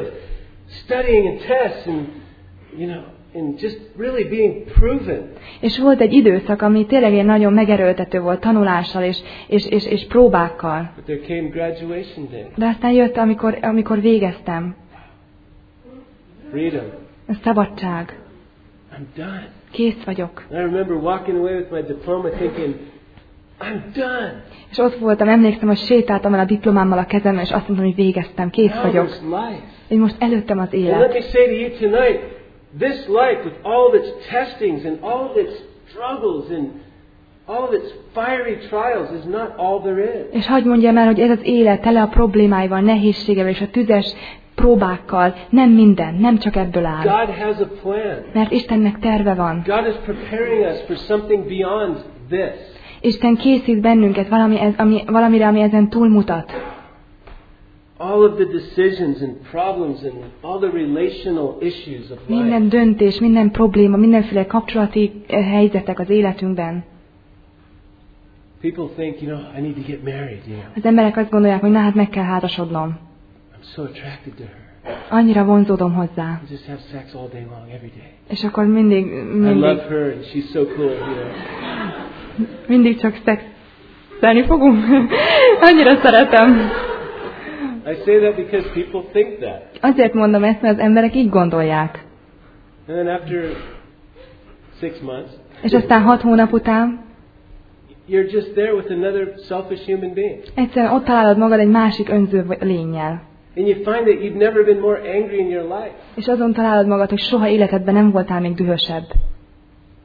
And just really being proven. És volt egy időszak, ami tényleg egy nagyon megerőltető volt tanulással és próbákkal. But there came graduation day. De aztán jött, amikor végeztem. Freedom. A szabadság. I'm done. Kész vagyok. I remember walking away with my diploma thinking, I'm done. És ott voltam, emlékszem, hogy sétáltam el a diplomámmal a kezemben, és azt mondtam, hogy végeztem, kész vagyok. És most előttem az élet. Let me say to you tonight, this life with all of its testings and all of its struggles and all of its fiery trials is not all there is. És hadd mondjam el, hogy ez az élet tele a problémáival, nehézségével és a tüzes próbákkal, nem minden, nem csak ebből áll. God has a plan. Mert Istennek terve van. God is preparing us for something beyond this. Isten készít bennünket valamire, ami ezen túlmutat. All of the decisions and problems and all the relational issues of life. Minden döntés, minden probléma, mindenféle kapcsolati helyzetek az életünkben. People think, I need to get married, Az emberek azt gondolják, hogy hát meg kell házasodnom. I'm so attracted to her. Annyira vonzódom hozzá. We just have sex all day long, every day. És akkor mindig. I love her and she's so cool, Mindig csak szexelni fogunk. Annyira szeretem. I say that because people think that. Azért mondom ezt, mert az emberek így gondolják. And then after 6 months, és aztán 6 hónap után you're just there with another selfish human being. Egyszerűen ott találod magad egy másik önző lénnyel. And you find that you've never been more angry in your life. És azon találod magad, hogy soha életedben nem voltál még dühösebb.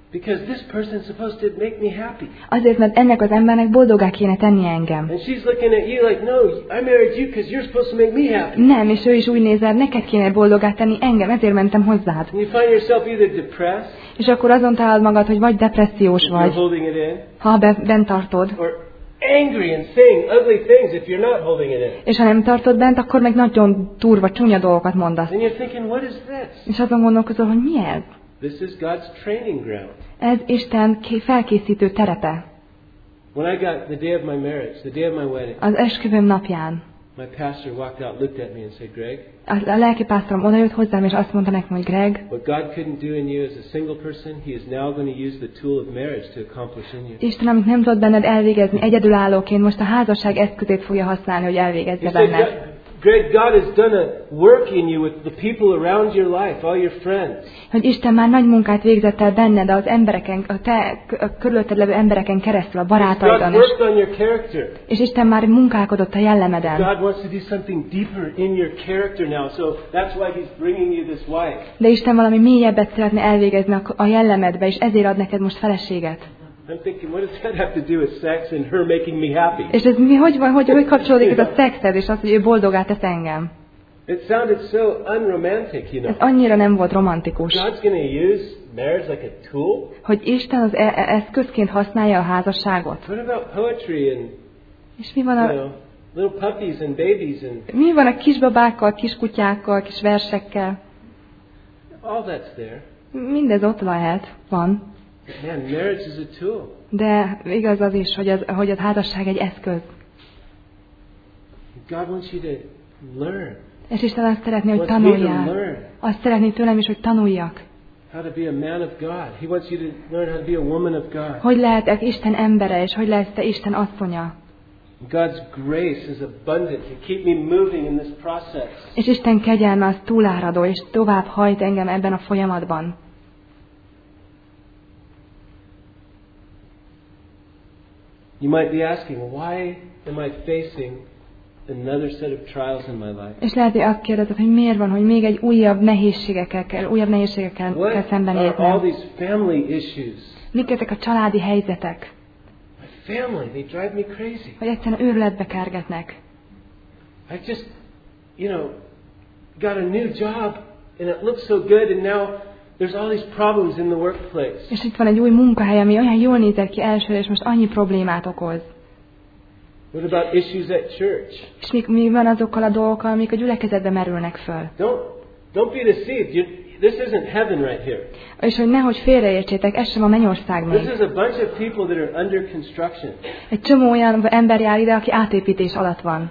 Because this person's supposed to make me happy. Azért, mert ennek az embernek boldoggá kéne tennie engem. And she's looking at you like, no, I married you because you're supposed to make me happy. Nem, és ő is úgy néz rá, neked kéne boldoggá tenni engem, ezért mentem hozzád. And you find yourself either depressed, És akkor azon találod magad, hogy vagy depressziós if you're vagy, holding it in, ha bent tartod, or angry and saying ugly things if you're not holding it in. és ha nem tartod bent, akkor meg nagyon durva, csúnya dolgokat mondasz. And you're thinking, what is this? És azon gondolkozol, hogy mi ez? This is God's training ground. Ez Isten felkészítő terepe. When I got the day of my marriage, the day of my wedding, Az esküvőm napján my pastor walked out, looked at me and said, Greg, a lelkipásztorom odajött hozzám, és azt mondta nekem, hogy Greg, what God couldn't do in you as a single person, He is now going to use the tool of marriage to accomplish in you. Isten, amit nem tudod benned elvégezni egyedülállóként, most a házasság eszközét fogja használni, hogy elvégezze He said, benned. Greg, God has done a work in you with the people around your life, all your friends. Hogy Isten már nagy munkát végzett el benned, az embereken, a körülötted levő embereken keresztül, a barátaidon God is. worked on your character. És Isten már munkálkodott a jellemeden. God wants to do something deeper in your character now, so that's why He's bringing you this wife. De Isten valami mélyebbet szeretne elvégezni a jellemedbe, és ezért ad neked most feleséget. I'm thinking, what does that have to do with sex and her making me happy? És ez hogy van, hogy kapcsolódik ez a szexed, és az, hogy ő boldogá tesz engem? It sounded so unromantic, you know. Ez annyira nem volt romantikus. God's going to use marriage like a tool? Hogy Isten az eszközként használja a házasságot. What about poetry and, És mi van little puppies and babies and mi van a kisbabákkal, kiskutyákkal, kis versekkel? all that's there. Mindez ott van. Man, marriage is a tool. De igaz az is, hogy a házasság egy eszköz. God wants you to learn. És Isten azt szeretné, hogy Wants me to tanuljál. learn Azt szeretné tőlem is, hogy tanuljak. how to be a man of God. He wants you to learn how to be a woman of God. Hogy lehetek Isten embere, és hogy lehetsz te Isten asszonya. God's grace is abundant to keep me moving in this process. És Isten kegyelme az túláradó, és tovább hajt engem ebben a folyamatban. You might be asking, why am I facing another set of trials in my life? És lehet, hogy azt kérdezed, hogy miért van, hogy még egy újabb nehézségekkel kell What are all szembenéznem. these family issues? Mik ezek a családi helyzetek? My family, they drive me crazy. Hogy egyszerűen őrületbe kergetnek. I just, got a new job and it looks so good and now there's all these problems in the workplace. És itt van egy új munkahely, ami olyan jól nézett ki elsőre, és most annyi problémát okoz. What about issues at church? És mi van azokkal a dolgokkal, amik a gyülekezetbe merülnek föl? Don't be deceived. This isn't heaven right here. És hogy nehogy félreértsétek, ez sem a mennyország This még. is a bunch of people that are under construction. Egy csomó olyan ember jár ide, aki átépítés alatt van.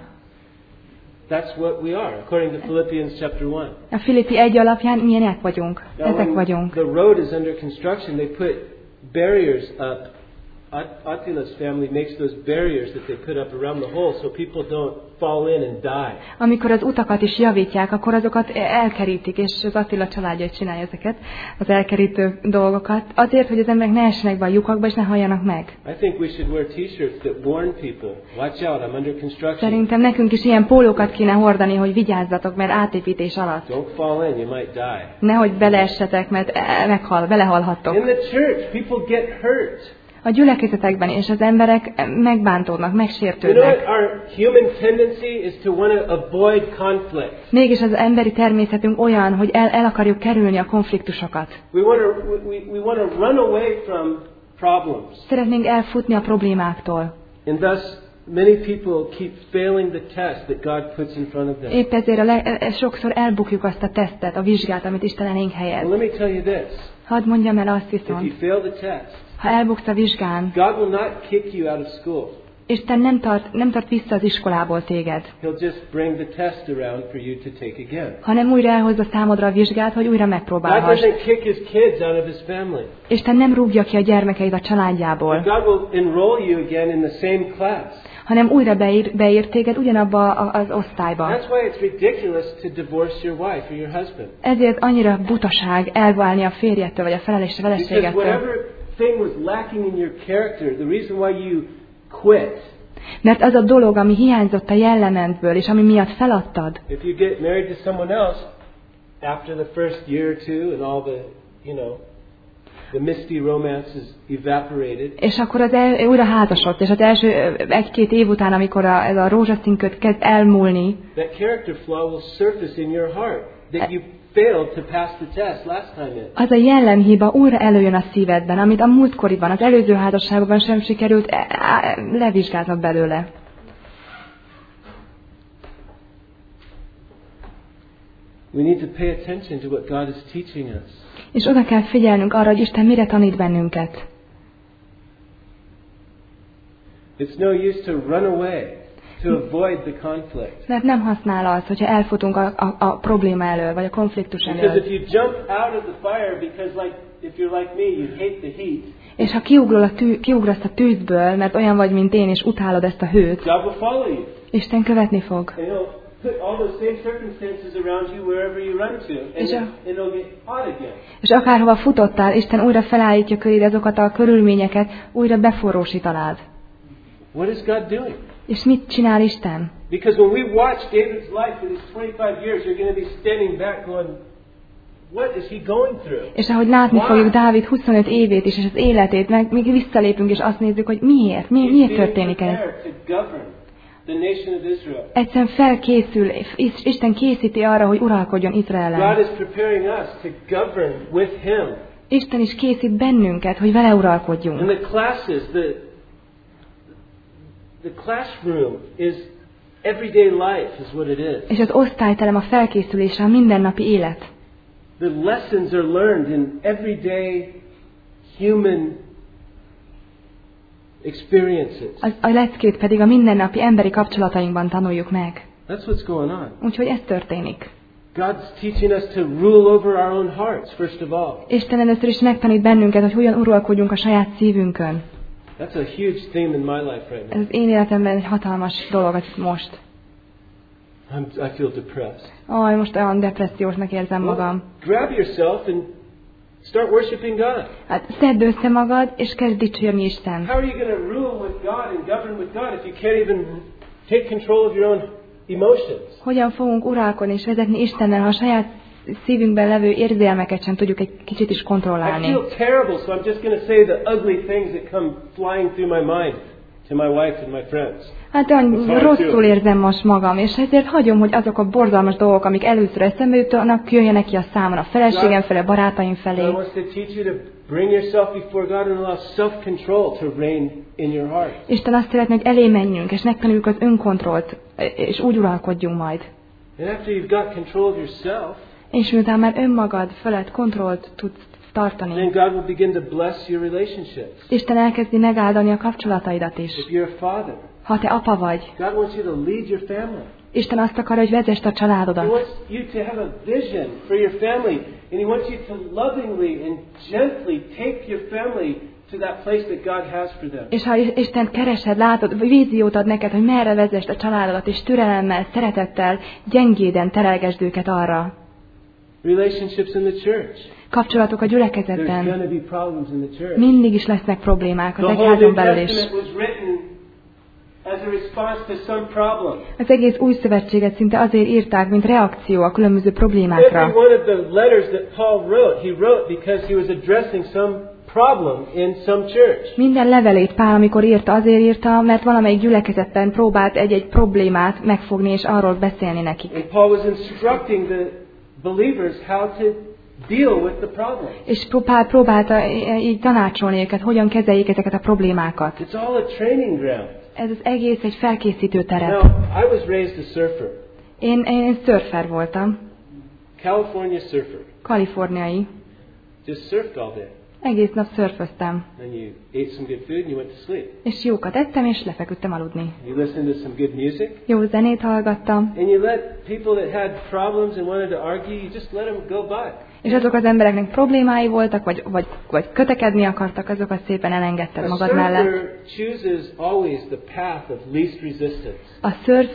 That's what we are, according to Philippians chapter 1. A Filippi 1 alapján milyenek vagyunk? Now, Ezek when vagyunk. the road is under construction, they put barriers up. Attila's family makes those barriers that they put up around the hole so people don't fall in and die. Amikor az utakat is javítják, akkor azokat elkerítik, és az Attila családja csinálja ezeket, az elkerítő dolgokat, azért, hogy az emberek ne essenek be a lyukakba, és ne halljanak meg. I think we should wear t-shirts that warn people. Watch out, I'm under construction. Szerintem nekünk is ilyen pólókat kéne hordani, hogy vigyázzatok, mert átépítés alatt. Don't fall in, you might die. Nehogy beleessetek, mert belehalhattok. In the church, people get hurt. A gyülekezetekben és az emberek megbántódnak, You know megsértődnek. what? Our human tendency is to want to avoid conflict. Mégis az emberi természetünk olyan, hogy el akarjuk kerülni a konfliktusokat. We want to run away from problems. Szeretnénk elfutni a problémáktól. And thus many people keep failing the test that God puts in front of them. Épp ezért sokszor elbukjuk azt a tesztet, a vizsgát, amit Isten elénk helyez. Well, let me tell you this. Hadd mondjam el azt If you viszont, fail the test, ha elbuksz a vizsgán, God will not kick you out of school. Isten nem tart vissza az iskolából téged, He'll just bring the test around for you to take again. hanem újra elhozza számodra a vizsgát, hogy újra God megpróbálhass. doesn't kick His kids out of His family. Isten nem rúgja ki a gyermekeit a családjából, God will enroll you again in the same class. hanem újra beír téged ugyanabba az osztályba. That's why it's ridiculous to divorce your wife or your husband. Ezért annyira butaság elválni a férjettől, vagy a Because feleségettől. whatever thing was lacking in your character, the reason why you quit. Mert az a dolog, ami hiányzott a jellemedből, és ami miatt feladtad, If you get married to someone else after the first year or two and all the, The misty romance is evaporated. És akkor újra házasodsz, és az első 1-2 év után, amikor ez a rózsaszín köt kezd elmúlni, That character flaw will surface in your heart that you failed to pass the test last time in. az a jellemhiba újra előjön a szívedben, amit a múltkoriban, az előző házasságban sem sikerült levizsgálnod belőle. We need to pay attention to what God is teaching us. És oda kell figyelnünk arra, hogy Isten mire tanít bennünket. It's no use to run away, to avoid the conflict. Mert nem használ az, hogyha elfutunk a probléma elől, vagy a konfliktus Because elől. if you jump out of the fire, because if you're like me, you hate the heat. És ha kiugrasz a tűzből, mert olyan vagy, mint én, és utálod ezt a hőt, God will follow you. Isten követni fog. And He'll put all those same circumstances around you wherever you run to, and it'll get hot again. És akárhova futottál, Isten újra felállítja köréd azokat a körülményeket, újra beforrósít alád. What is God doing? És mit csinál Isten? Because when we watch David's life for these 25 years, you're going to be standing back going, what is he going through? És ahogy látni fogjuk Dávid 25 évét is, és az életét, meg még visszalépünk, és azt nézzük, hogy miért? Miért történik ez? Egyszerűen felkészül, Isten készíti arra, hogy uralkodjon Izraelen. Isten is készít bennünket, hogy vele uralkodjunk. And the classes, the classroom is everyday life is what it is. És az osztályterem a felkészülése, a mindennapi élet. The lessons are learned in everyday human experiences. A leckét pedig a mindennapi emberi kapcsolatainkban tanuljuk meg. That's what's going on. Úgyhogy ez történik. God's teaching us to rule over our own hearts, first of all. Isten először is megtanít bennünket, hogy hogyan uralkodjunk a saját szívünkön. That's a huge theme in my life right now. Ez az én életemben egy hatalmas dolog most. I feel depressed. Most olyan depressziósnak érzem magam. Grab yourself and start worshiping God. Hát szedd össze magad, és kezd dicsérni Isten. How are you going to rule with God and govern with God if you can't even take control of your own emotions? Hogyan fogunk uralkodni és vezetni Istennel, ha a saját szívünkben levő érzelmeket sem tudjuk egy kicsit is kontrollálni? I feel terrible, so I'm just going to say the ugly things that come flying through my mind to my wife and my friends. Hát olyan rosszul érzem most magam, és ezért hagyom, hogy azok a borzalmas dolgok, amik először eszembe jutnak, jöjjenek ki a számon, a feleségem felé, a barátaim felé. God wants to teach you to bring yourself before God and allow self-control to reign in your heart. Isten azt szeretné, hogy elé menjünk, és megtanuljuk az önkontrollt, és úgy uralkodjunk majd. And after you've got control of yourself, és miután már önmagad felett kontrollt tudsz tartani, then God will begin to bless your relationships. Isten elkezdi megáldani a kapcsolataidat is. If you're a father, ha te apa vagy, God wants you to lead your family. Isten azt akar, hogy vezesd a He családodat. wants you to have a vision for your family, and He wants you to lovingly and gently take your family to that place that God has for them. És ha Isten keresed, látod, vagy víziót ad neked, hogy merre vezesd a családodat, és türelemmel, szeretettel, gyengéden terelgesd őket arra. Relationships in the church. Kapcsolatok a There's gyülekezetben. going to be problems in the church. Mindig is lesznek problémák az The whole egyházon New belül is. Testament was written as a response to some problem. Az egész új szövetséget szinte azért írták, mint reakció a különböző Every problémákra. one of the letters that Paul wrote, he wrote because he was addressing some problem in some church. Minden levelét Pál, amikor írta, azért írta, mert valamelyik gyülekezetben próbált egy-egy problémát megfogni és arról beszélni nekik. And Paul was instructing the believers how to deal with the problem. És Pál próbálta így tanácsolni őket, hogyan kezeljék ezeket a problémákat. It's all a training ground. Ez az egész egy felkészítő terep. Now, I was raised a surfer. Én szörfer voltam, California surfer. kaliforniai. Just surfed all day. Egész nap szörföztem. Then you ate some good food and you went to sleep. És jókat ettem, és lefeküdtem aludni. You listened to some good music. Jó zenét hallgattam. And you let people that had problems and wanted to argue, you just let them go by. És azok az embereknek problémái voltak, vagy kötekedni akartak, azokat szépen elengedted magad mellett. surfer chooses always the path of least resistance. A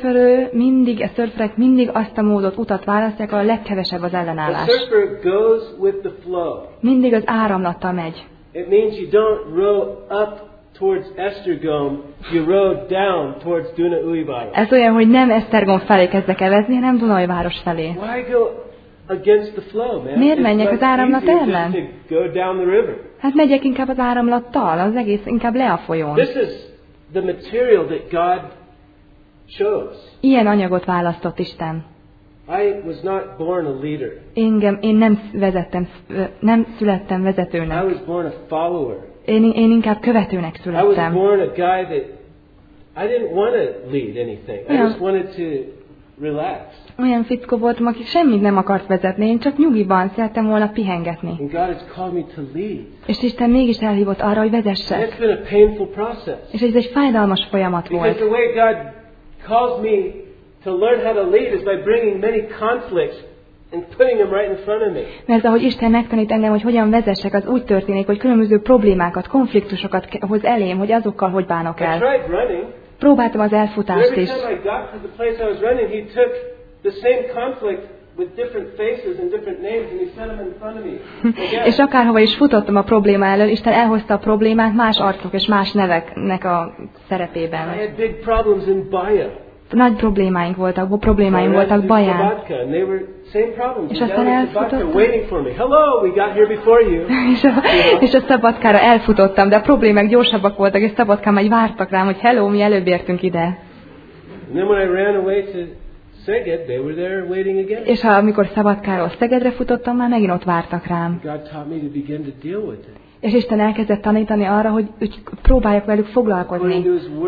szörferek mindig azt a módot, utat választják, ahol a legkevesebb az The ellenállás. surfer goes with the flow. Mindig az áramlattal megy. It means you don't row up towards Esztergom, you row down towards Dunaújváros. Ez olyan, hogy nem Esztergom felé kezdek evezni, hanem Dunajváros felé. Why go against the flow, man. Miért It's menjek much az áramlat easier ellen? just to go down the river. Hát megyek inkább az áramlattal, az egész inkább le a folyón. This is the material that God chose. Ilyen anyagot választott Isten. I was not born a leader. Én nem születtem I vezetőnek. was born a follower. Én inkább követőnek I was születtem. born a guy that I didn't want to lead anything. I just wanted to relax. Olyan fickó voltam, aki semmit nem akart vezetni, én csak nyugiban szerettem volna pihengetni. And God has called me to lead. És Isten mégis elhívott arra, hogy And vezessek. it's been a painful process. És ez egy fájdalmas folyamat Because volt. the way God calls me to learn how to lead is by bringing many conflicts and putting them right in front of me. Mert ahogy Isten megtanít engem, hogy hogyan vezessek, az úgy történik, hogy különböző problémákat, konfliktusokat hoz elém, hogy azokkal hogy bánok I el. tried running. Próbáltam az But elfutást every is. time I got to the place I was running, He took the same conflict with different faces and different names and He set them in front of me. És akárhova is futottam a probléma elől, Isten elhozta a problémát más arcok és más neveknek a I szerepében. had big problems in Baya. Nagy problémáim voltak Baján. És aztán elfutottam. És a Szabadkára elfutottam, de a problémák gyorsabbak voltak, és Szabadkán majd vártak rám, hogy hello, mi előbb értünk ide. És amikor Szabadkáról Szegedre futottam, már megint ott vártak rám. És Isten elkezdett tanítani arra, hogy próbáljak velük foglalkozni.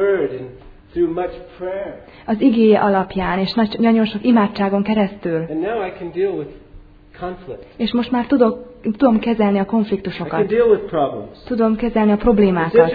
Az igéje alapján, és nagyon sok imádságon keresztül. És most már tudom kezelni a konfliktusokat. Tudom kezelni a problémákat.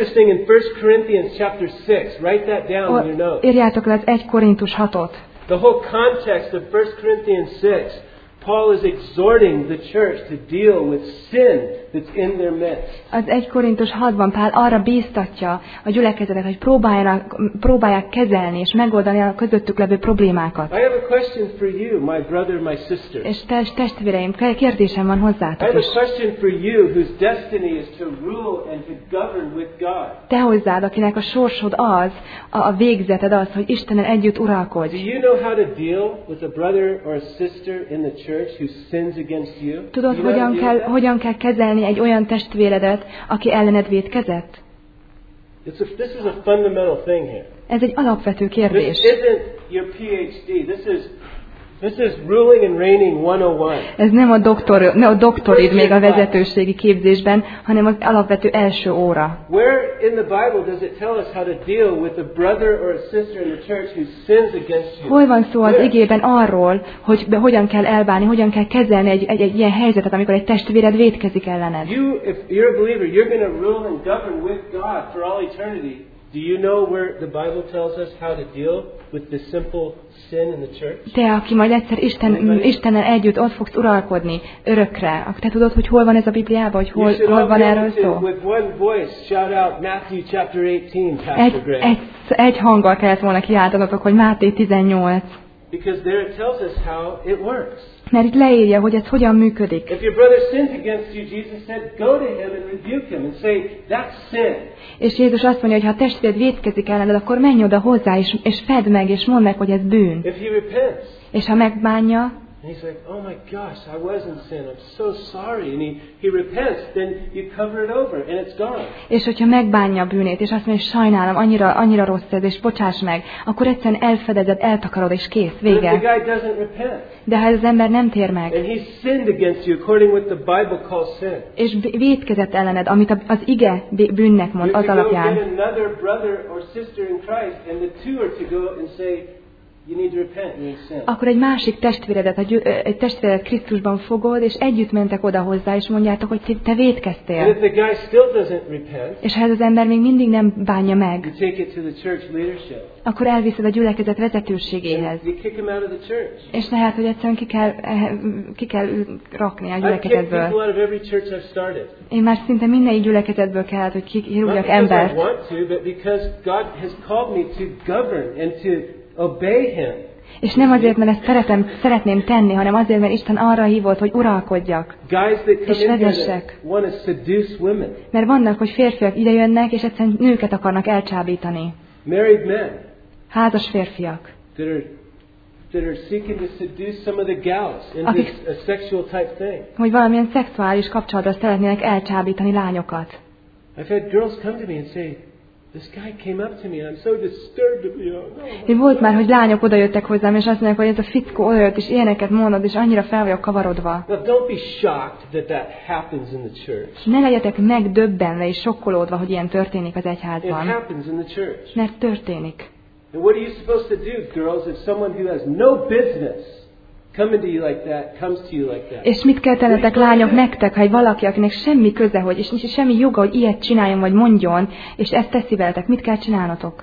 Írjátok le az 1 Korintus 6-ot. The whole context of 1 Corinthians 6, Paul is exhorting the church to deal with sin that's in their midst. Az 1 Korintus 6-ban Pál arra bíztatja a gyülekezetet, hogy próbálják kezelni és megoldani a közöttük levő problémákat. I have a question for you, my brother, my sister. És testvéreim, kérdésem van I hozzátok have is. a question for you whose destiny is to rule and to govern with God. Te hozzád, akinek a sorsod az, a végzeted az, hogy Istennel együtt Do uralkodj. you know how to deal with a brother or a sister in the church who sins against you? Tudod, Do you know how to deal with that? hogyan kell kezelni egy olyan testvéredet, aki ellened vétkezett? This is a fundamental thing here. Ez egy alapvető This kérdés. isn't your PhD. This is ruling and reigning 101. Ez nem a doktorid még a vezetőségi képzésben, hanem az alapvető első óra. Where in the Bible does it tell us how to deal with a brother or a sister in the church who sins against you? Hol van szó az Where? igében arról, hogy hogyan kell elbánni, hogyan kell kezelni egy ilyen helyzetet, amikor egy testvéred vétkezik ellened? If you're a believer, you're going to rule and govern with God for all eternity. Do you know where the Bible tells us how to deal with the simple sin in the church? Te, aki majd egyszer Istennel együtt ott fogsz uralkodni örökre, te tudod, hogy hol van ez a Bibliában, hogy hol van erről szó? With one voice shout out Matthew chapter 18, Pastor Greg. Egy hanggal kellett volna kiáltanatok, hogy Máté 18. Because there it tells us how it works. Mert itt leírja, hogy ez hogyan működik. If your brother sins against you, Jesus said, go to him and rebuke him and say, that's sin. És Jézus azt mondja, hogy ha a testvéred vétkezik ellened, akkor menj oda hozzá, és fedd meg, és mondd meg, hogy ez bűn. If he repents, És ha megbánja, and he's like, oh my gosh, I was in sin, I'm so sorry, and he repents, then you cover it over, and it's gone. és hogyha megbánja a bűnét, és azt mondja, hogy sajnálom, annyira rossz ez, és bocsáss meg, akkor egyszerűen elfedezed, eltakarod, és kész, But if the vége. guy doesn't repent, De ha ez az ember nem tér meg, and he sinned against you according what the Bible calls sin, és vétkezett ellened, amit az ige bűnnek mond, you're az to go alapján, get another brother or sister in Christ, and the two are to go and say, you need to repent, you're in sin. akkor egy másik testvéredet, egy testvéredet Krisztusban fogod, és együtt mentek oda hozzá, és mondjátok, hogy te And vétkeztél. if the guy still doesn't repent, És ha ez az ember még mindig nem bánja meg, you take it to the church leadership. akkor elviszed a gyülekezet vezetőségéhez. And you kick him out of the church. És lehet, hogy egyszerűen ki kell rakni a I've kicked gyülekezetből. people out of every church I've started. Én már szinte minden gyülekezetből kellett, hogy Not kirúgjak because I embert. want to, but because God has called me to govern and to obey Him. És nem azért, mert ezt szeretném tenni, hanem azért, mert Isten arra hívott, hogy uralkodjak. Guys that come És in here vezessek. that want to seduce women. Mert vannak, hogy férfiak idejönnek, és egyszerűen nőket akarnak elcsábítani. Married men Házas férfiak. that are that are seeking to seduce some of the gals into a sexual type thing. Hogy valamilyen szexuális kapcsolatra szeretnének elcsábítani lányokat. I've had girls come to me and say, this guy came up to me and I'm so disturbed to be Volt már, hogy lányok odajöttek hozzám, és azt mondják, hogy ez a fickó odajött, és ilyeneket mondod, és annyira fel vagyok kavarodva. Now don't be shocked that happens in the church. Ne legyetek megdöbbenve és sokkolódva, hogy ilyen történik az It egyházban. happens in the church. Mert történik. And what are you supposed to do, girls, if someone who has no business coming to you like that, comes to you like that? És mit kell tennetek, lányok, nektek, ha egy valaki, akinek semmi köze, hogy, és nincs semmi joga, hogy ilyet csináljon, vagy mondjon, és ezt teszi veletek, mit kell csinálnotok?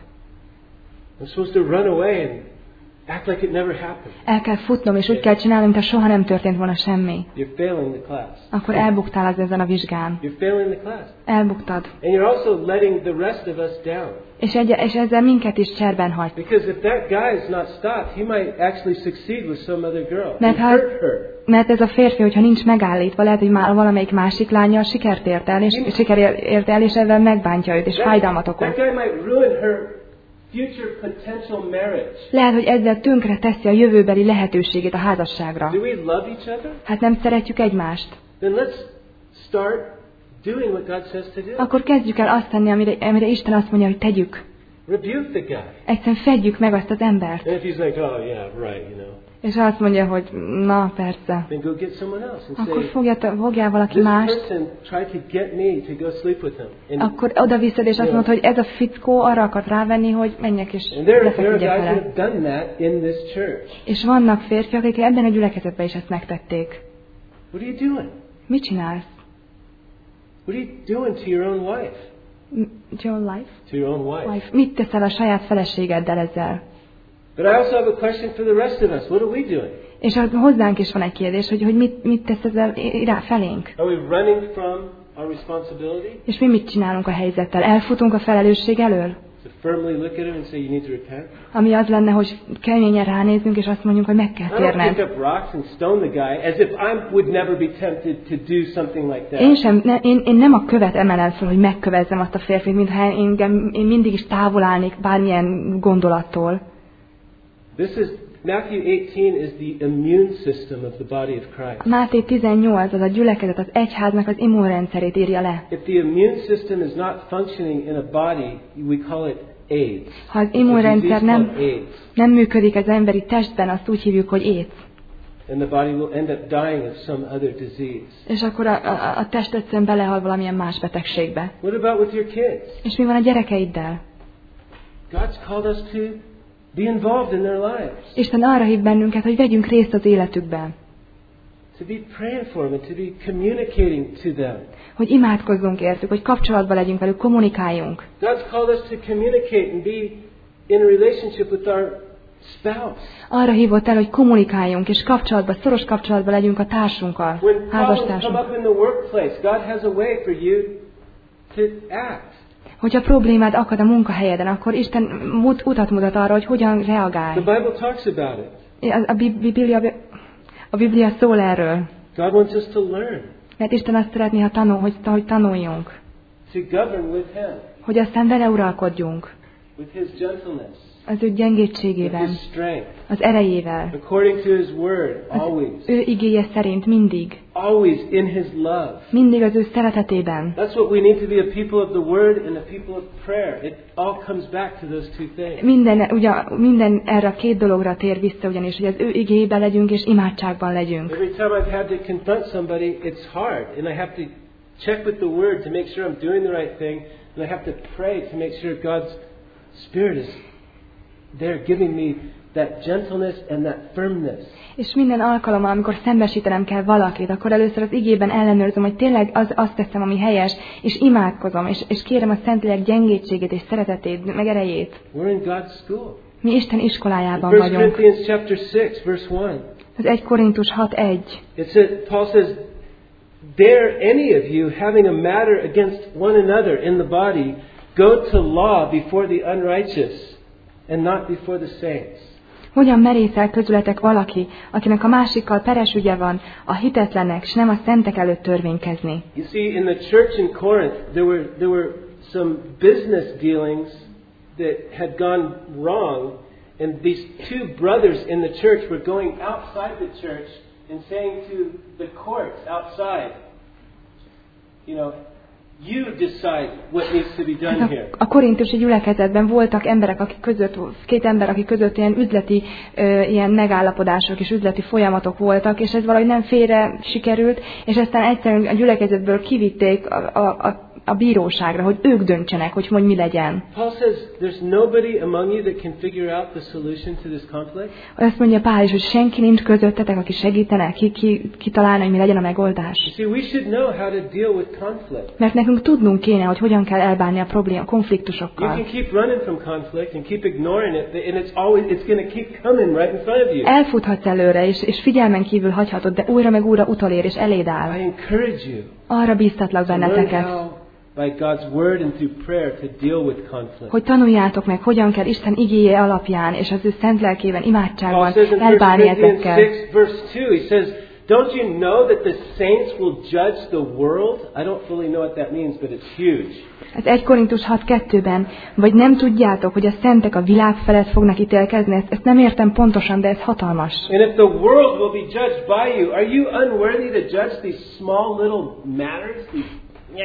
I'm supposed to run away and act like it never happened. El kell futnom, és úgy kell csinálnom, mintha soha nem történt volna semmi. You're failing the class. Akkor elbuktál az ezen a vizsgán. You're failing the class. Elbuktad. And you're also letting the rest of us down. És ezzel minket is cserben hagy. Because if that guy is not stopped, he might actually succeed with some other girl. Mert, And hurt her. mert ez a férfi, hogyha nincs megállítva, lehet, hogy már valamelyik másik lánya sikert ért el, és ezzel megbántja őt, és fájdalmat okoz. That guy might ruin her future potential marriage. Lehet, hogy ezzel tönkre teszi a jövőbeli lehetőségét a házasságra. Do we love each other? Hát nem szeretjük egymást. Then let's start doing what God says to do. Akkor kezdjük el azt tenni, amire Isten azt mondja, hogy tegyük. Rebuke the guy. Egyszerűen fedjük meg azt az embert. And if he's like, oh yeah, right, És azt mondja, hogy na persze. then go get someone else and Akkor say, fogjál valaki this mást, person tried to get me to go sleep with him. And akkor oda viszed, és azt mondod, hogy ez a fickó arra akart rávenni, hogy menjek és there are lefeküdjek guys vele. that have done that in this church. És vannak férfiak, akik ebben a gyülekezetben is ezt megtették. What are you doing? Mit csinálsz? What are you doing to your own wife? Your life? To your own wife. Mit teszel a saját feleségeddel ezzel? But I also have a question for the rest of us. What are we doing? És hozzánk is van egy kérdés, hogy mit tesz ezzel rá felénk? Are we running from our responsibility? És mi mit csinálunk a helyzettel? Elfutunk a felelősség elől? To firmly look at him and say you need to repent? Ami az lenne, hogy keményen ránézzünk, és azt mondjuk, hogy meg kell I don't pick térned. up rocks and stone the guy as if I would never be tempted to do something like that. Én nem a követ emelem fel, hogy megkövezzem azt a férfit, mintha én mindig is távol állnék bármilyen gondolattól. This is Matthew 18 is the immune system of the body of Christ. Máté 18 az a gyülekezet, az egyháznak az immunrendszerét írja le. If the immune system is not functioning in a body, we call it AIDS. Ha az It's a immunrendszer disease called AIDS. nem működik az emberi testben, azt úgy hívjuk, hogy AIDS. And the body will end up dying of some other disease. És akkor a test egyszerűen belehal valamilyen más betegségbe. What about with your kids? És mi van a gyerekeiddel? God's called us to be involved in their lives. Isten arra hív bennünket, hogy vegyünk részt az életükben. To be praying for them and to be communicating to them. Hogy imádkozzunk értük, hogy kapcsolatban legyünk velük, kommunikáljunk. God's called us to communicate and be in a relationship with our spouse. Arra hívott el, hogy kommunikáljunk, és szoros kapcsolatban legyünk a társunkkal, When problems come házastársunkkal. up in the workplace, God has a way for you to act. Hogyha problémád akad a munkahelyeden, akkor Isten utat mutat arra, hogy hogyan reagálj. The Bible talks about it. A Biblia szól erről. God wants us to learn, Mert Isten azt szeretné, hogy tanuljunk. to govern with Him, Hogy aztán vele uralkodjunk. with His gentleness, Az ő with gyengétségében, His strength, az erejével. according to His word, always. Ő igéje szerint mindig. Always in His love. Mindig az ő szeretetében. That's what we need to be, a people of the Word and a people of prayer. It all comes back to those two things. Minden erre a két dologra tér vissza, ugyanis, hogy az ő igéjében legyünk, és imádságban legyünk. Every time I've had to confront somebody, it's hard. And I have to check with the Word to make sure I'm doing the right thing. And I have to pray to make sure God's Spirit is there giving me that gentleness and that firmness. És minden alkalommal, amikor szembesítenem kell valakit, akkor először az igében ellenőrzöm, hogy tényleg azt teszem, ami helyes, és imádkozom, és kérem a Szentlélek gyengétségét és szeretetét, meg erejét. We're in God's school. Mi Isten iskolájában 1 vagyunk. Corinthians chapter 6, verse 1. Az 1 Korintus 6:1. It says, Paul says, dare any of you having a matter against one another in the body, go to law before the unrighteous and not before the saints. Hogyan merészel közületek valaki, akinek a másikkal peres ügye van, a hitetlenek, s nem a szentek előtt törvénykezni? You see, in the church in Corinth, there were some business dealings that had gone wrong, And these two brothers in the church were going outside the church and saying to the courts outside, you know, you decide what needs to be done here. A korintusi gyülekezetben voltak emberek, akik között, két ember, akik között ilyen üzleti ilyen megállapodások és üzleti folyamatok voltak, és ez valahogy nem félre sikerült, és aztán egyszerűen a gyülekezetből kivitték a bíróságra, hogy ők döntsenek, hogy mi legyen. Paul says there's nobody among you that can figure out the solution to this conflict. Azt mondja Pál is, hogy senki nincs közöttetek, aki segítene, ki találna, hogy mi legyen a megoldás. You see, we should know how to deal with conflict. Mert nekünk tudnunk kéne, hogy hogyan kell elbánni a konfliktusokkal. You can keep running from conflict and keep ignoring it, and it's going to keep coming right in front of you. Elfuthatsz előre, és figyelmen kívül hagyhatod, de újra meg újra utolér, és eléd áll. I encourage you. Arra bíztatlak benneteket, By God's word and through prayer to deal with conflict. hogy tanuljátok meg, hogyan kell Isten igéje alapján és az ő szent lelkében, imádságban Paul says in elbánni 1 Corinthians ezekkel. 6 verse 2, he says, don't you know that the saints will judge the world? I don't fully know what that means, but it's huge. Ez 1 Korintus 6:2-ben, vagy nem tudjátok, hogy a szentek a világ felett fognak ítélkezni? Ezt nem értem pontosan, de ez hatalmas. And if the world will be judged by you, are you unworthy to judge these small little matters? These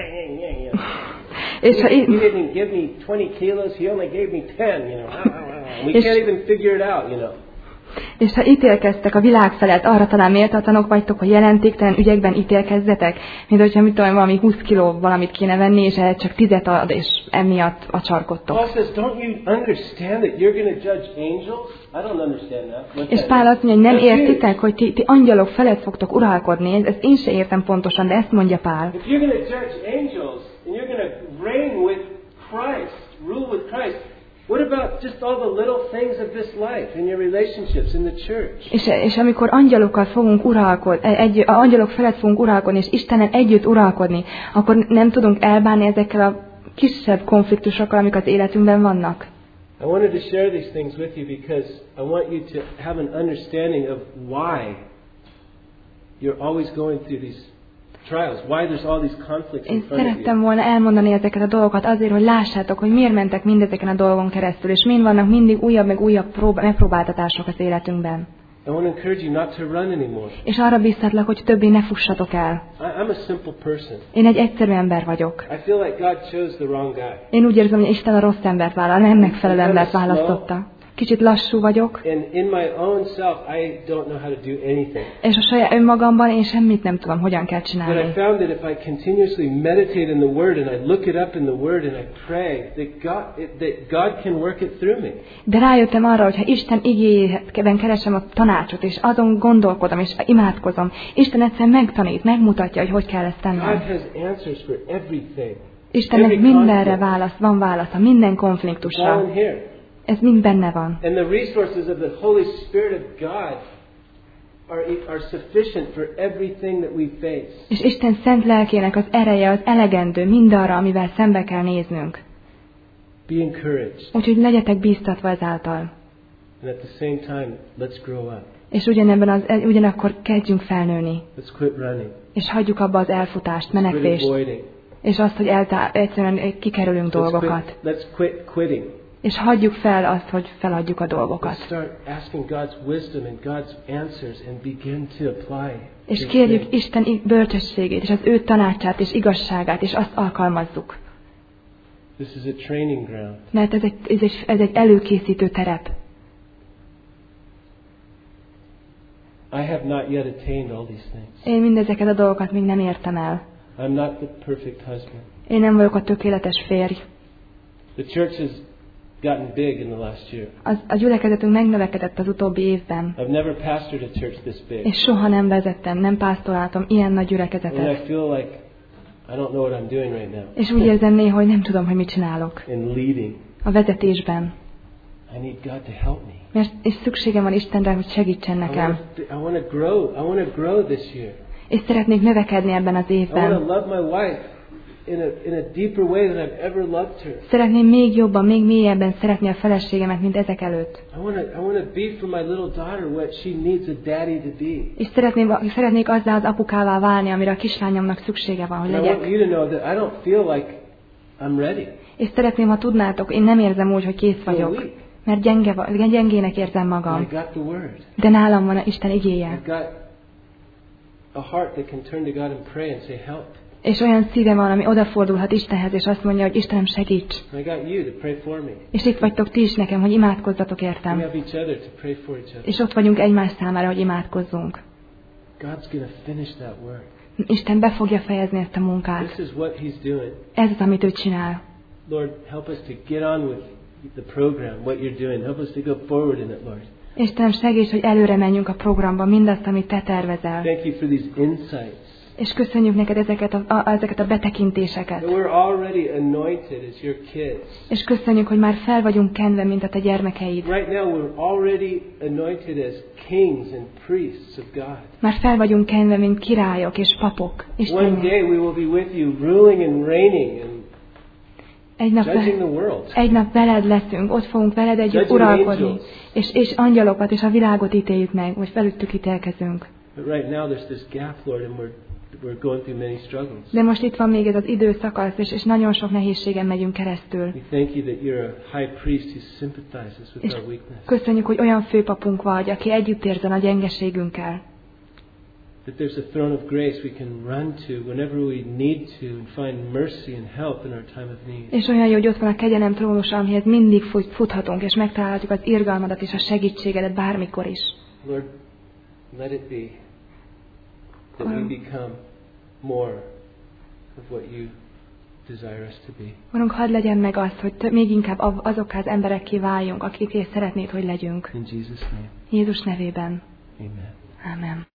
És ha he didn't give me 20 kilos, he only gave me 10, you know. We can't even figure it out, you know. És ha ítélkeztek a világ felett, arra talán méltatlanok vagytok, hogy jelentéktelen ügyekben ítélkezzetek, mint hogyha mit tudom, valami 20 kiló valamit kéne venni, és ehhez csak 10 ad, és emiatt acsarkodtok. Paul says, don't you understand that you're going to judge angels? I don't understand that. És Pál azt mondja, hogy nem értitek, hogy ti angyalok felett fogtok uralkodni, ezt én se értem pontosan, de ezt mondja Pál. If you're going to judge angels, and you're going to reign with Christ, rule with Christ, what about just all the little things of this life in your relationships in the church? És amikor angyalokkal fogunk uralkodni, angyalok felett fogunk uralkodni, és Istennel együtt uralkodni, akkor nem tudunk elbánni ezekkel a kisebb konfliktusokkal, amik az életünkben vannak. I wanted to share these things with you because I want you to have an understanding of why you're always going through these trials, why there's all these conflicts in Én front of you. szerettem volna elmondani ezeket a dolgokat azért, hogy lássátok, hogy miért mentek mindezeken a dolgon keresztül, és mind vannak mindig újabb meg újabb megpróbáltatások az életünkben. I want to encourage you not to run anymore. És arra bíztatlak, hogy többé ne fussatok el. I'm a simple person. Én egy egyszerű ember vagyok. I feel like God chose the wrong guy. Én úgy érzem, hogy Isten a rossz embert nem megfelelő embert választotta. Kicsit lassú vagyok. And in my own self, I don't know how to do anything. És a saját önmagamban én semmit nem tudom, hogyan kell But I csinálni. found that if I continuously meditate in the Word and I look it up in the Word and I pray, that God can work it through me. De rájöttem arra, hogy ha Isten igéjében keresem a tanácsot, és azon gondolkodom, és imádkozom, Isten egyszerűen megtanít, megmutatja, hogy kell ezt God tennem. has answers for everything. Istennek mindenre van válasza, minden konfliktusra. All in here. Ez mind benne van. And the resources of the Holy Spirit of God are sufficient for everything that we face. És Isten szent lelkének az ereje az elegendő mindarra, amivel szembe kell néznünk. Be encouraged. Úgyhogy legyetek bíztatva ezáltal. And at the same time, let's grow up. És ugyanakkor kezdjünk felnőni. Let's quit running. És hagyjuk abba az elfutást, Quit menekvést. avoiding. És azt, hogy egyszerűen kikerülünk dolgokat. Let's quit quitting. És hagyjuk fel azt, hogy feladjuk a Let's dolgokat. start asking God's wisdom and God's answers and begin to apply. És these kérjük things. Isten bölcsességét, és az ő tanácsát, és igazságát, és azt alkalmazzuk. This is a training ground. Mert ez egy előkészítő terep. I have not yet attained all these things. Én mindezeket a dolgokat még nem értem el. I'm not the perfect husband. Én nem vagyok a tökéletes férj. The church has gotten big in the last year. A gyülekezetünk megnövekedett az utóbbi évben. I've never pastored a church this big. És soha nem vezettem, nem pásztoráltam ilyen nagy And I gyülekezetet. feel like I don't know what I'm doing right now. És úgy érzem néha, hogy nem tudom, hogy mit csinálok. In leading. A vezetésben. I need God to help me. Mert és szükségem van Istenre, hogy segítsen nekem. I want to grow. I want to grow this year. És szeretnék növekedni ebben az I want to évben. love my wife in a deeper way than I've ever loved her. Szeretném még jobban, még mélyebben szeretni a feleségemet, mint ezek előtt. I want to be for my little daughter what she needs a daddy to be. És szeretnék azzá az apukává válni, amire a kislányomnak szüksége van, hogy And I want legyek. you to know that I don't feel like I'm ready. És szeretném, ha tudnátok, én nem érzem úgy, hogy kész I feel vagyok. weak. mert gyengének érzem I magam. got the word. De nálam van Isten igéje. I've got a heart that can turn to God and pray and say, help. És olyan szíve van, ami odafordulhat Istenhez, és azt mondja, hogy Istenem, segíts. I got you to pray for me. És itt vagytok ti is nekem, hogy imádkozzatok We értem. have each other to pray for each other. És ott vagyunk egymás számára, hogy imádkozzunk. God's going to finish that work. Isten be fogja fejezni ezt a munkát. This is what He's doing. Ez az, amit ő csinál. Lord, help us to get on with the program, what you're doing. Help us to go forward in it, Lord. Istenem, segíts, hogy előre menjünk a programban, mindazt, amit te tervezel. Thank you for these insights. És köszönjük neked ezeket a betekintéseket. That we're already anointed as your kids. És köszönjük, hogy már fel vagyunk kenve, mint a te gyermekeid. Right now we're already anointed as kings and priests of God. Már fel vagyunk kenve, mint királyok és papok. One Istennek. day we will be with you, ruling and reigning and judging the world. Egy nap veled leszünk, ott fogunk veled együtt Judging uralkodni. angels. És angyalokat és a világot ítéljük meg, vagy felüttük ítélkezünk. But right now there's this gap, Lord, and we're going through many struggles. De most itt van még ez az időszakasz, és nagyon sok nehézségen megyünk keresztül. We thank you that you're a high priest who sympathizes with És our weakness. köszönjük, hogy olyan főpapunk vagy, aki együtt érzel a gyengeségünkkel. That there's a throne of grace we can run to whenever we need to and find mercy and help in our time of need. És olyan jó, hogy ott van a kegyelem trónusa, amihez mindig futhatunk, és megtalálhatjuk az irgalmadat és a segítségedet bármikor is. Lord, let it be that we become more of what you desire us to be. Urunk, hadd legyen meg az, hogy még inkább azokká az emberekké váljunk, akikért szeretnéd, hogy legyünk. In Jesus' name, Jézus nevében. amen. Amen.